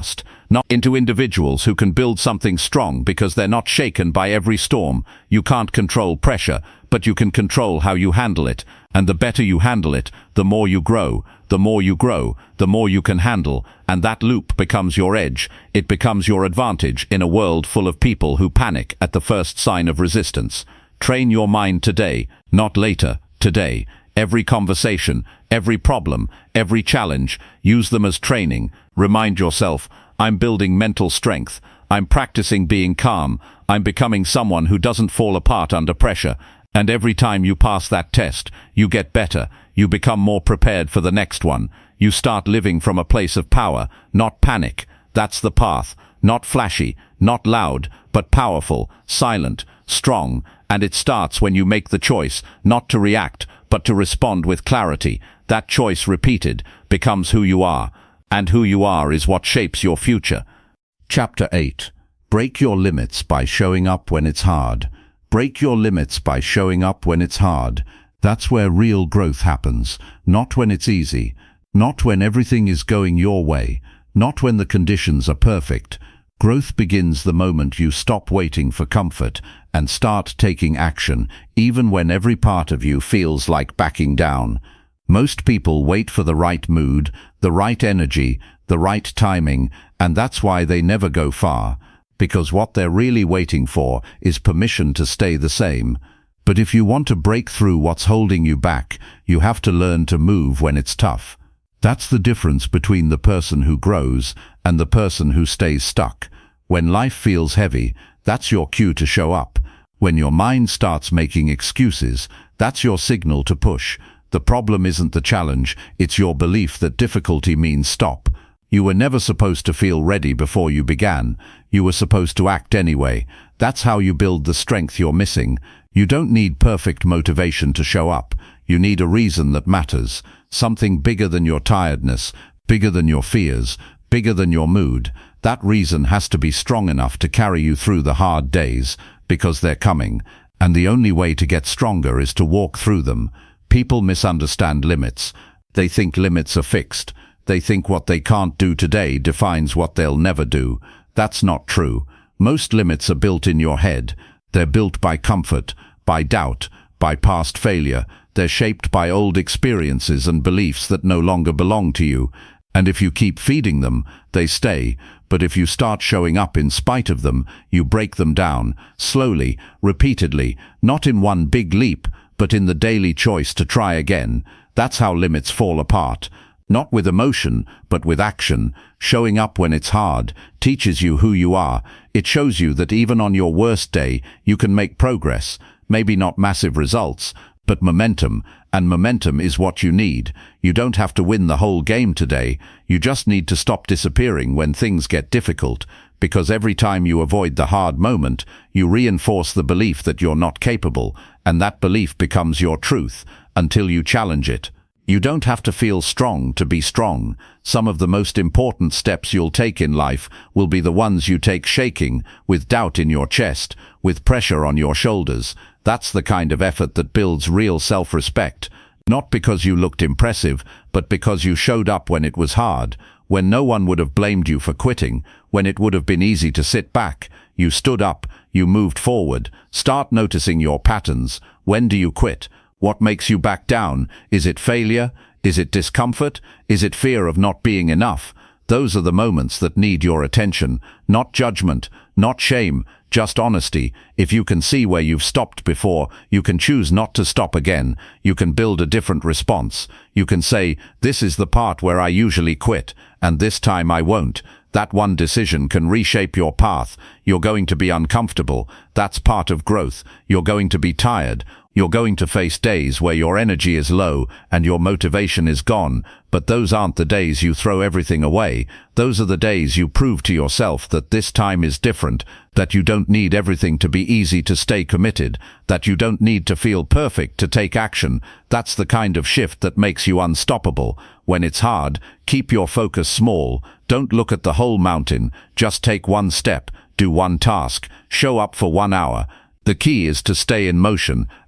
[SPEAKER 2] not into individuals who can build something strong because they're not shaken by every storm. You can't control pressure, but you can control how you handle it. And the better you handle it, the more you grow. The more you grow, the more you can handle, and that loop becomes your edge. It becomes your advantage in a world full of people who panic at the first sign of resistance. Train your mind today, not later, today. Every conversation, every problem, every challenge, use them as training. Remind yourself, I'm building mental strength. I'm practicing being calm. I'm becoming someone who doesn't fall apart under pressure. And every time you pass that test, you get better. You become more prepared for the next one. You start living from a place of power, not panic. That's the path. Not flashy, not loud, but powerful, silent, strong. And it starts when you make the choice, not to react, but to respond with clarity. That choice repeated becomes who you are. And who you are is what shapes your future.
[SPEAKER 1] Chapter eight. Break your limits by showing up when it's hard. Break your limits by showing up when it's hard. That's where real growth happens, not when it's easy, not when everything is going your way, not when the conditions are perfect. Growth begins the moment you stop waiting for comfort and start taking action, even when every part of you feels like backing down. Most people wait for the right mood, the right energy, the right timing, and that's why they never go far, because what they're really waiting for is permission to stay the same. But if you want to break through what's holding you back, you have to learn to move when it's tough. That's the difference between the person who grows and the person who stays stuck. When life feels heavy, that's your cue to show up. When your mind starts making excuses, that's your signal to push. The problem isn't the challenge, it's your belief that difficulty means stop. You were never supposed to feel ready before you began. You were supposed to act anyway. That's how you build the strength you're missing. You don't need perfect motivation to show up. You need a reason that matters. Something bigger than your tiredness, bigger than your fears, bigger than your mood. That reason has to be strong enough to carry you through the hard days, because they're coming. And the only way to get stronger is to walk through them. People misunderstand limits. They think limits are fixed. They think what they can't do today defines what they'll never do. That's not true. Most limits are built in your head. They're built by comfort, by doubt, by past failure. They're shaped by old experiences and beliefs that no longer belong to you. And if you keep feeding them, they stay. But if you start showing up in spite of them, you break them down, slowly, repeatedly, not in one big leap, but in the daily choice to try again. That's how limits fall apart. Not with emotion, but with action. Showing up when it's hard teaches you who you are. It shows you that even on your worst day, you can make progress. Maybe not massive results, but momentum. And momentum is what you need. You don't have to win the whole game today. You just need to stop disappearing when things get difficult. Because every time you avoid the hard moment, you reinforce the belief that you're not capable. And that belief becomes your truth until you challenge it. You don't have to feel strong to be strong. Some of the most important steps you'll take in life will be the ones you take shaking, with doubt in your chest, with pressure on your shoulders. That's the kind of effort that builds real self-respect. Not because you looked impressive, but because you showed up when it was hard, when no one would have blamed you for quitting, when it would have been easy to sit back. You stood up, you moved forward. Start noticing your patterns. When do you quit? What makes you back down? Is it failure? Is it discomfort? Is it fear of not being enough? Those are the moments that need your attention, not judgment, not shame, just honesty. If you can see where you've stopped before, you can choose not to stop again. You can build a different response. You can say, this is the part where I usually quit, and this time I won't. That one decision can reshape your path. You're going to be uncomfortable. That's part of growth. You're going to be tired. You're going to face days where your energy is low and your motivation is gone, but those aren't the days you throw everything away. Those are the days you prove to yourself that this time is different, that you don't need everything to be easy to stay committed, that you don't need to feel perfect to take action. That's the kind of shift that makes you unstoppable. When it's hard, keep your focus small. Don't look at the whole mountain. Just take one step, do one task, show up for one hour. The key is to stay in motion.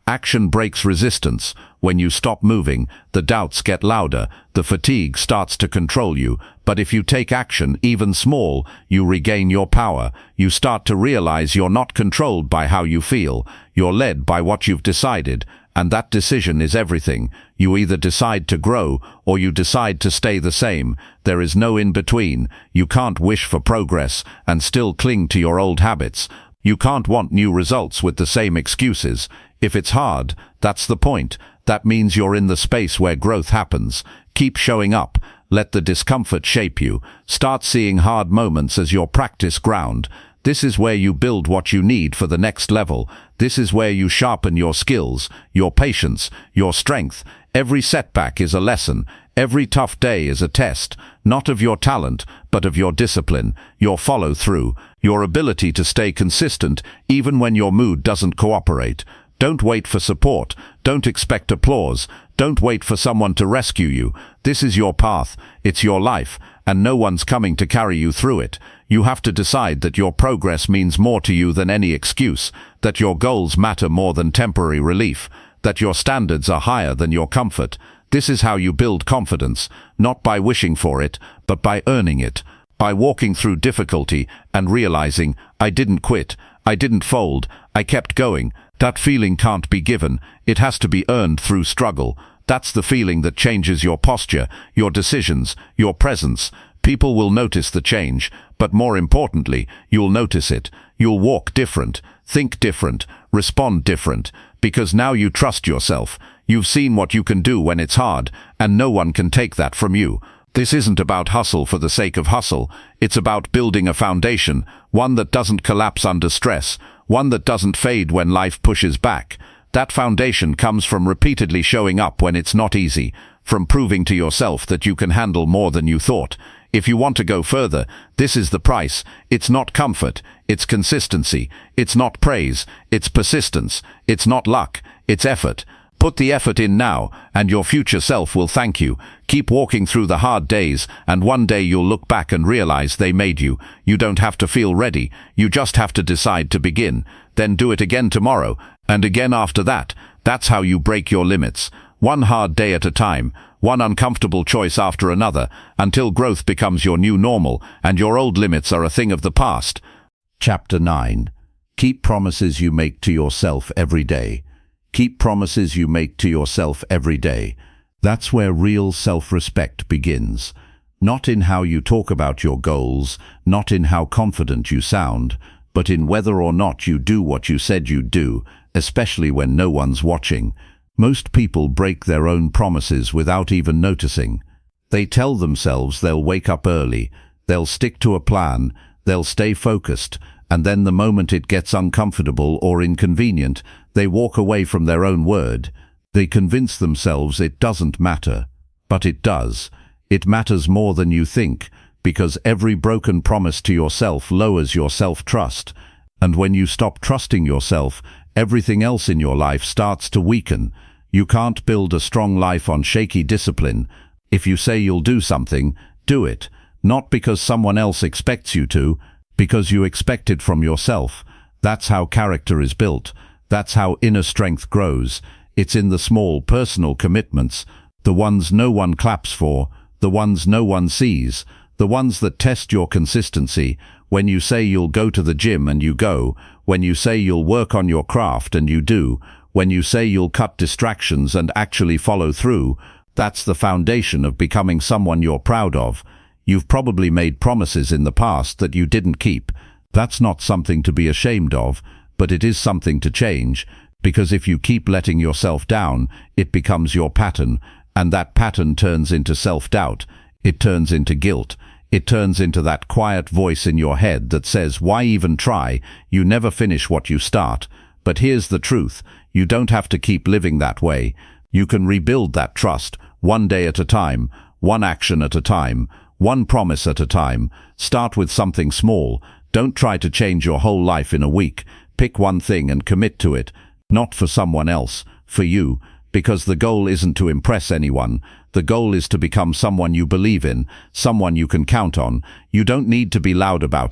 [SPEAKER 2] Action breaks resistance. When you stop moving, the doubts get louder, the fatigue starts to control you. But if you take action, even small, you regain your power. You start to realize you're not controlled by how you feel. You're led by what you've decided. And that decision is everything. You either decide to grow or you decide to stay the same. There is no in-between. You can't wish for progress and still cling to your old habits. You can't want new results with the same excuses. If it's hard, that's the point. That means you're in the space where growth happens. Keep showing up. Let the discomfort shape you. Start seeing hard moments as your practice ground. This is where you build what you need for the next level. This is where you sharpen your skills, your patience, your strength. Every setback is a lesson. Every tough day is a test, not of your talent, but of your discipline, your follow-through, your ability to stay consistent even when your mood doesn't cooperate. Don't wait for support. Don't expect applause. Don't wait for someone to rescue you. This is your path. It's your life, and no one's coming to carry you through it. You have to decide that your progress means more to you than any excuse, that your goals matter more than temporary relief, that your standards are higher than your comfort. This is how you build confidence, not by wishing for it, but by earning it, by walking through difficulty and realizing, I didn't quit, I didn't fold, I kept going. That feeling can't be given. It has to be earned through struggle. That's the feeling that changes your posture, your decisions, your presence. People will notice the change, but more importantly, you'll notice it. You'll walk different, think different, respond different, because now you trust yourself. You've seen what you can do when it's hard, and no one can take that from you. This isn't about hustle for the sake of hustle. It's about building a foundation, one that doesn't collapse under stress, one that doesn't fade when life pushes back. That foundation comes from repeatedly showing up when it's not easy, from proving to yourself that you can handle more than you thought. If you want to go further, this is the price. It's not comfort, it's consistency. It's not praise, it's persistence. It's not luck, it's effort. Put the effort in now, and your future self will thank you. Keep walking through the hard days, and one day you'll look back and realize they made you. You don't have to feel ready. You just have to decide to begin. Then do it again tomorrow, and again after that. That's how you break your limits. One hard day at a time, one uncomfortable choice after another, until growth becomes your new normal, and your old limits are a thing of the past.
[SPEAKER 1] Chapter nine. Keep promises you make to yourself every day. Keep promises you make to yourself every day. That's where real self-respect begins. Not in how you talk about your goals, not in how confident you sound, but in whether or not you do what you said you'd do, especially when no one's watching. Most people break their own promises without even noticing. They tell themselves they'll wake up early, they'll stick to a plan, they'll stay focused, and then the moment it gets uncomfortable or inconvenient, they walk away from their own word. They convince themselves it doesn't matter. But it does. It matters more than you think, because every broken promise to yourself lowers your self-trust. And when you stop trusting yourself, everything else in your life starts to weaken. You can't build a strong life on shaky discipline. If you say you'll do something, do it. Not because someone else expects you to, because you expect it from yourself. That's how character is built. That's how inner strength grows. It's in the small personal commitments, the ones no one claps for, the ones no one sees, the ones that test your consistency. When you say you'll go to the gym and you go, when you say you'll work on your craft and you do, when you say you'll cut distractions and actually follow through, that's the foundation of becoming someone you're proud of. You've probably made promises in the past that you didn't keep. That's not something to be ashamed of, but it is something to change, because if you keep letting yourself down, it becomes your pattern, and that pattern turns into self-doubt. It turns into guilt. It turns into that quiet voice in your head that says, why even try? You never finish what you start. But here's the truth. You don't have to keep living that way. You can rebuild that trust, one day at a time, one action at a time, one promise at a time. Start with something small. Don't try to change your whole life in a week. Pick one thing and commit to it. Not for someone else, for you. Because the goal isn't to impress anyone. The goal is to become someone you believe in, someone you can count on. You don't need to be loud about it.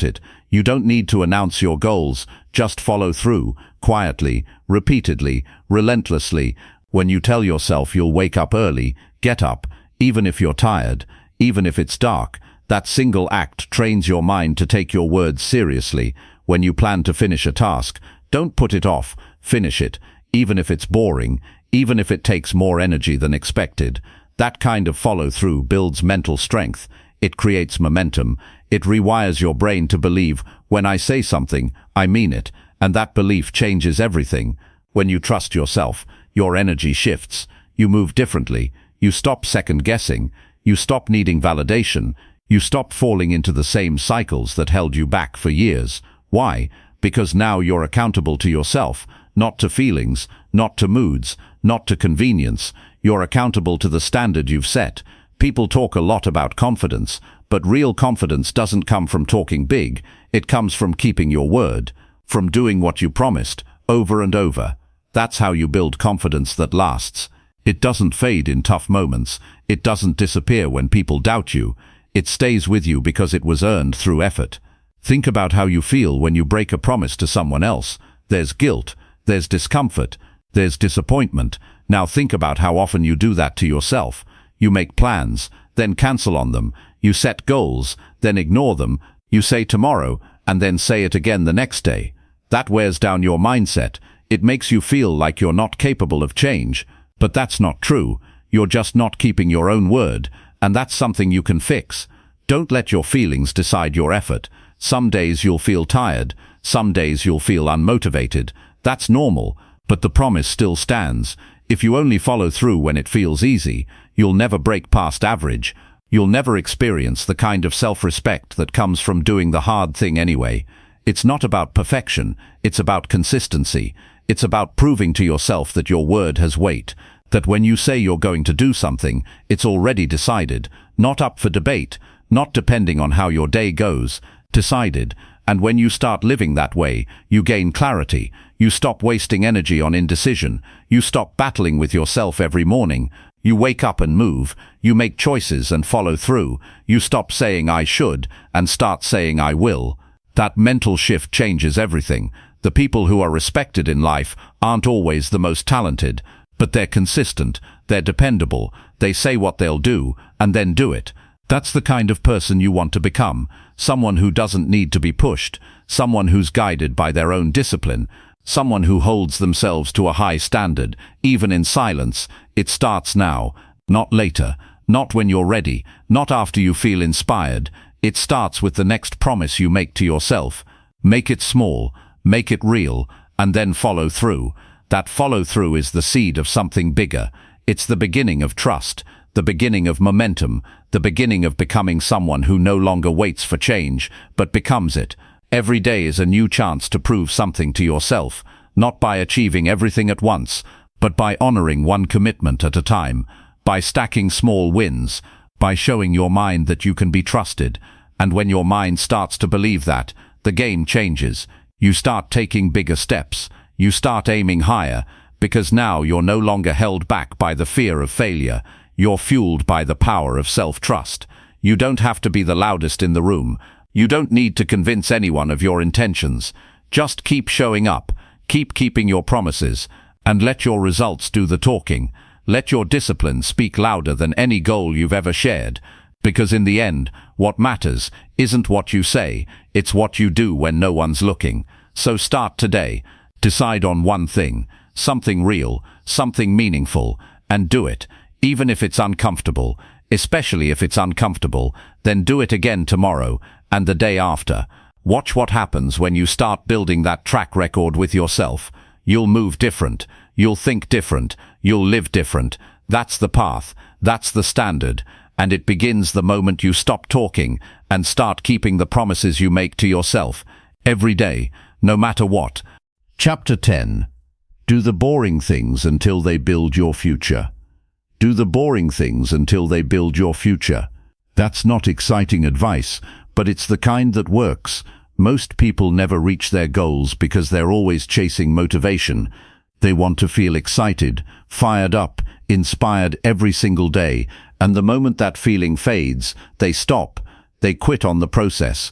[SPEAKER 2] You don't need to announce your goals, just follow through, quietly, repeatedly, relentlessly. When you tell yourself you'll wake up early, get up, even if you're tired, even if it's dark. That single act trains your mind to take your words seriously. When you plan to finish a task, don't put it off, finish it, even if it's boring, even if it takes more energy than expected. That kind of follow-through builds mental strength. It creates momentum. It rewires your brain to believe, when I say something, I mean it, and that belief changes everything. When you trust yourself, your energy shifts. You move differently. You stop second-guessing. You stop needing validation. You stop falling into the same cycles that held you back for years. Why? Because now you're accountable to yourself, not to feelings, not to moods, not to convenience. You're accountable to the standard you've set. People talk a lot about confidence, but real confidence doesn't come from talking big. It comes from keeping your word, from doing what you promised, over and over. That's how you build confidence that lasts. It doesn't fade in tough moments. It doesn't disappear when people doubt you. It stays with you because it was earned through effort. Think about how you feel when you break a promise to someone else. There's guilt, there's discomfort, there's disappointment. Now think about how often you do that to yourself. You make plans, then cancel on them. You set goals, then ignore them. You say tomorrow, and then say it again the next day. That wears down your mindset. It makes you feel like you're not capable of change. But that's not true. You're just not keeping your own word, and that's something you can fix. Don't let your feelings decide your effort. Some days you'll feel tired. Some days you'll feel unmotivated. That's normal, but the promise still stands. If you only follow through when it feels easy, you'll never break past average. You'll never experience the kind of self-respect that comes from doing the hard thing anyway. It's not about perfection, it's about consistency. It's about proving to yourself that your word has weight, that when you say you're going to do something, it's already decided, not up for debate, not depending on how your day goes, decided. And when you start living that way, you gain clarity. You stop wasting energy on indecision. You stop battling with yourself every morning. You wake up and move. You make choices and follow through. You stop saying I should and start saying I will. That mental shift changes everything. The people who are respected in life aren't always the most talented, but they're consistent, they're dependable, they say what they'll do, and then do it. That's the kind of person you want to become. Someone who doesn't need to be pushed, someone who's guided by their own discipline, someone who holds themselves to a high standard, even in silence. It starts now, not later, not when you're ready, not after you feel inspired. It starts with the next promise you make to yourself. Make it small, make it real, and then follow through. That follow-through is the seed of something bigger. It's the beginning of trust, the beginning of momentum, the beginning of becoming someone who no longer waits for change, but becomes it. Every day is a new chance to prove something to yourself, not by achieving everything at once, but by honoring one commitment at a time, by stacking small wins, by showing your mind that you can be trusted. And when your mind starts to believe that, the game changes. You start taking bigger steps. You start aiming higher, because now you're no longer held back by the fear of failure. You're fueled by the power of self-trust. You don't have to be the loudest in the room. You don't need to convince anyone of your intentions. Just keep showing up, keep keeping your promises, and let your results do the talking. Let your discipline speak louder than any goal you've ever shared. Because in the end, what matters isn't what you say, it's what you do when no one's looking. So start today. Decide on one thing, something real, something meaningful, and do it, even if it's uncomfortable. Especially if it's uncomfortable, then do it again tomorrow, and the day after. Watch what happens when you start building that track record with yourself. You'll move different, you'll think different, you'll live different. That's the path, that's the standard, and it begins the moment you stop talking and start keeping the promises you make to yourself, every day, no matter what. Chapter ten. Do the boring things until they build your future. Do the boring things until they build your future. That's not exciting advice, but it's the kind that works. Most people never reach their goals because they're always chasing motivation. They want to feel excited, fired up, inspired every single day, and the moment that feeling fades, they stop. They quit on the process.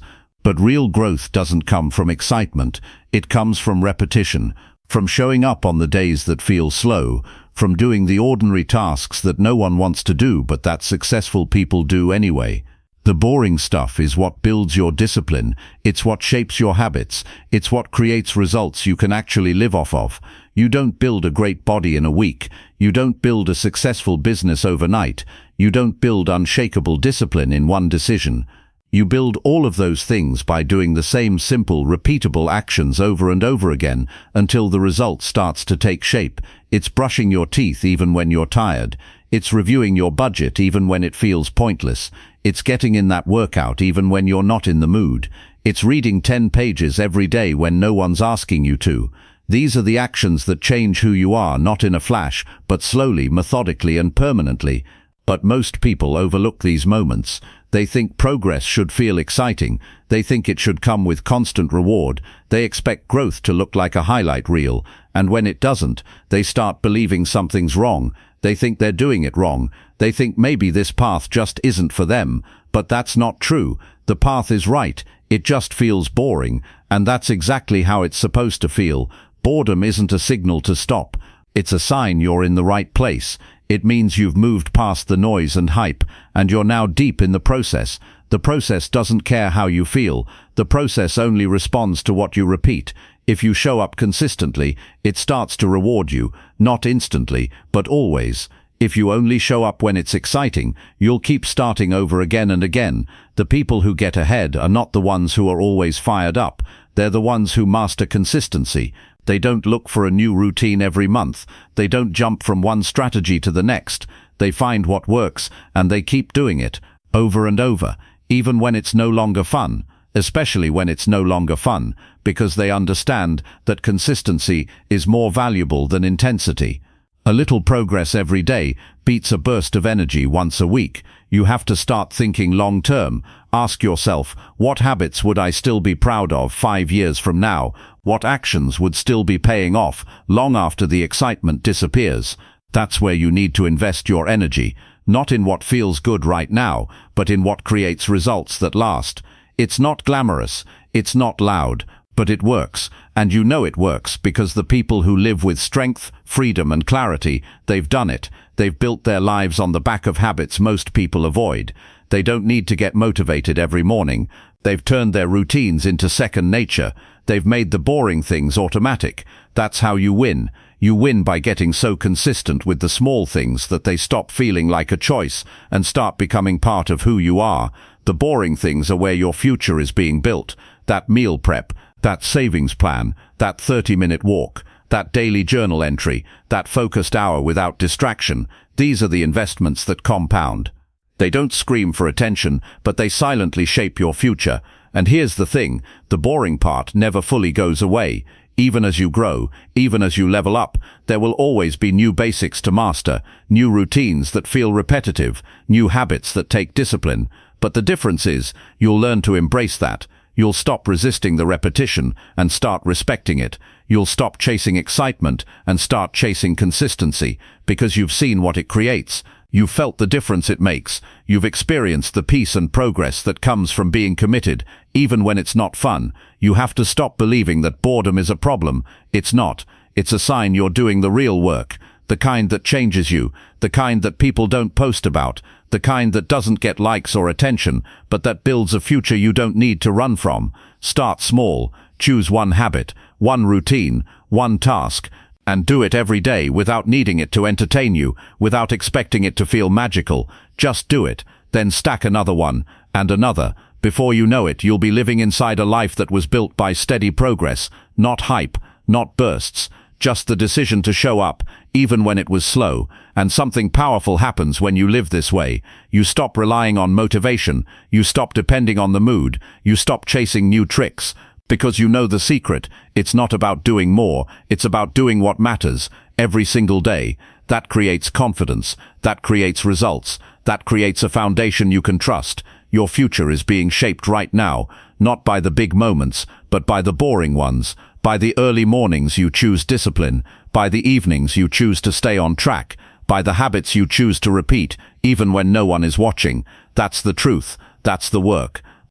[SPEAKER 2] But real growth doesn't come from excitement. It comes from repetition, from showing up on the days that feel slow, from doing the ordinary tasks that no one wants to do but that successful people do anyway. The boring stuff is what builds your discipline. It's what shapes your habits. It's what creates results you can actually live off of. You don't build a great body in a week. You don't build a successful business overnight. You don't build unshakable discipline in one decision. You build all of those things by doing the same simple, repeatable actions over and over again until the result starts to take shape. It's brushing your teeth even when you're tired. It's reviewing your budget even when it feels pointless. It's getting in that workout even when you're not in the mood. It's reading ten pages every day when no one's asking you to. These are the actions that change who you are, not in a flash, but slowly, methodically, and permanently. But most people overlook these moments. They think progress should feel exciting. They think it should come with constant reward. They expect growth to look like a highlight reel. And when it doesn't, they start believing something's wrong. They think they're doing it wrong. They think maybe this path just isn't for them. But that's not true. The path is right. It just feels boring. And that's exactly how it's supposed to feel. Boredom isn't a signal to stop. It's a sign you're in the right place. It means you've moved past the noise and hype, and you're now deep in the process. The process doesn't care how you feel. The process only responds to what you repeat. If you show up consistently, it starts to reward you, not instantly, but always. If you only show up when it's exciting, you'll keep starting over again and again. The people who get ahead are not the ones who are always fired up. They're the ones who master consistency. They don't look for a new routine every month. They don't jump from one strategy to the next. They find what works, and they keep doing it, over and over, even when it's no longer fun, especially when it's no longer fun, because they understand that consistency is more valuable than intensity. A little progress every day beats a burst of energy once a week. You have to start thinking long-term. Ask yourself, what habits would I still be proud of five years from now? What actions would still be paying off long after the excitement disappears? That's where you need to invest your energy, not in what feels good right now, but in what creates results that last. It's not glamorous, it's not loud, but it works, and you know it works because the people who live with strength, freedom, and clarity, they've done it. They've built their lives on the back of habits most people avoid. They don't need to get motivated every morning. They've turned their routines into second nature. They've made the boring things automatic. That's how you win. You win by getting so consistent with the small things that they stop feeling like a choice and start becoming part of who you are. The boring things are where your future is being built. That meal prep, that savings plan, that thirty-minute walk, that daily journal entry, that focused hour without distraction. These are the investments that compound. They don't scream for attention, but they silently shape your future. And here's the thing, the boring part never fully goes away. Even as you grow, even as you level up, there will always be new basics to master, new routines that feel repetitive, new habits that take discipline. But the difference is, you'll learn to embrace that. You'll stop resisting the repetition and start respecting it. You'll stop chasing excitement and start chasing consistency, because you've seen what it creates. You've felt the difference it makes. You've experienced the peace and progress that comes from being committed, even when it's not fun. You have to stop believing that boredom is a problem. It's not. It's a sign you're doing the real work, the kind that changes you, the kind that people don't post about, the kind that doesn't get likes or attention, but that builds a future you don't need to run from. Start small. Choose one habit, one routine, one task, and do it every day without needing it to entertain you, without expecting it to feel magical. Just do it, then stack another one, and another. Before you know it, you'll be living inside a life that was built by steady progress, not hype, not bursts, just the decision to show up, even when it was slow. And something powerful happens when you live this way. You stop relying on motivation, you stop depending on the mood, you stop chasing new tricks. Because you know the secret, it's not about doing more, it's about doing what matters, every single day. That creates confidence, that creates results, that creates a foundation you can trust. Your future is being shaped right now, not by the big moments, but by the boring ones. By the early mornings you choose discipline, by the evenings you choose to stay on track, by the habits you choose to repeat, even when no one is watching. That's the truth, that's the work.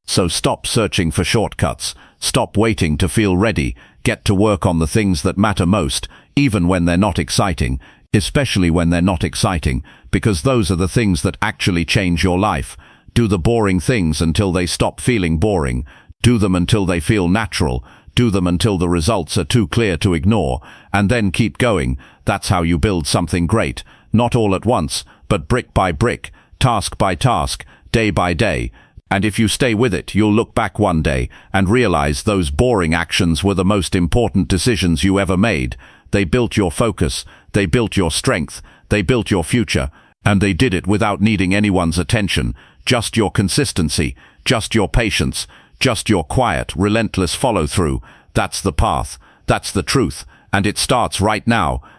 [SPEAKER 2] So stop searching for shortcuts. Stop waiting to feel ready. Get to work on the things that matter most, even when they're not exciting, especially when they're not exciting, because those are the things that actually change your life. Do the boring things until they stop feeling boring. Do them until they feel natural. Do them until the results are too clear to ignore, and then keep going. That's how you build something great. Not all at once, but brick by brick, task by task, day by day. And if you stay with it, you'll look back one day and realize those boring actions were the most important decisions you ever made. They built your focus, they built your strength, they built your future, and they did it without needing anyone's attention. Just your consistency, just your patience, just your quiet, relentless follow-through. That's the path, that's the truth, and it starts right now.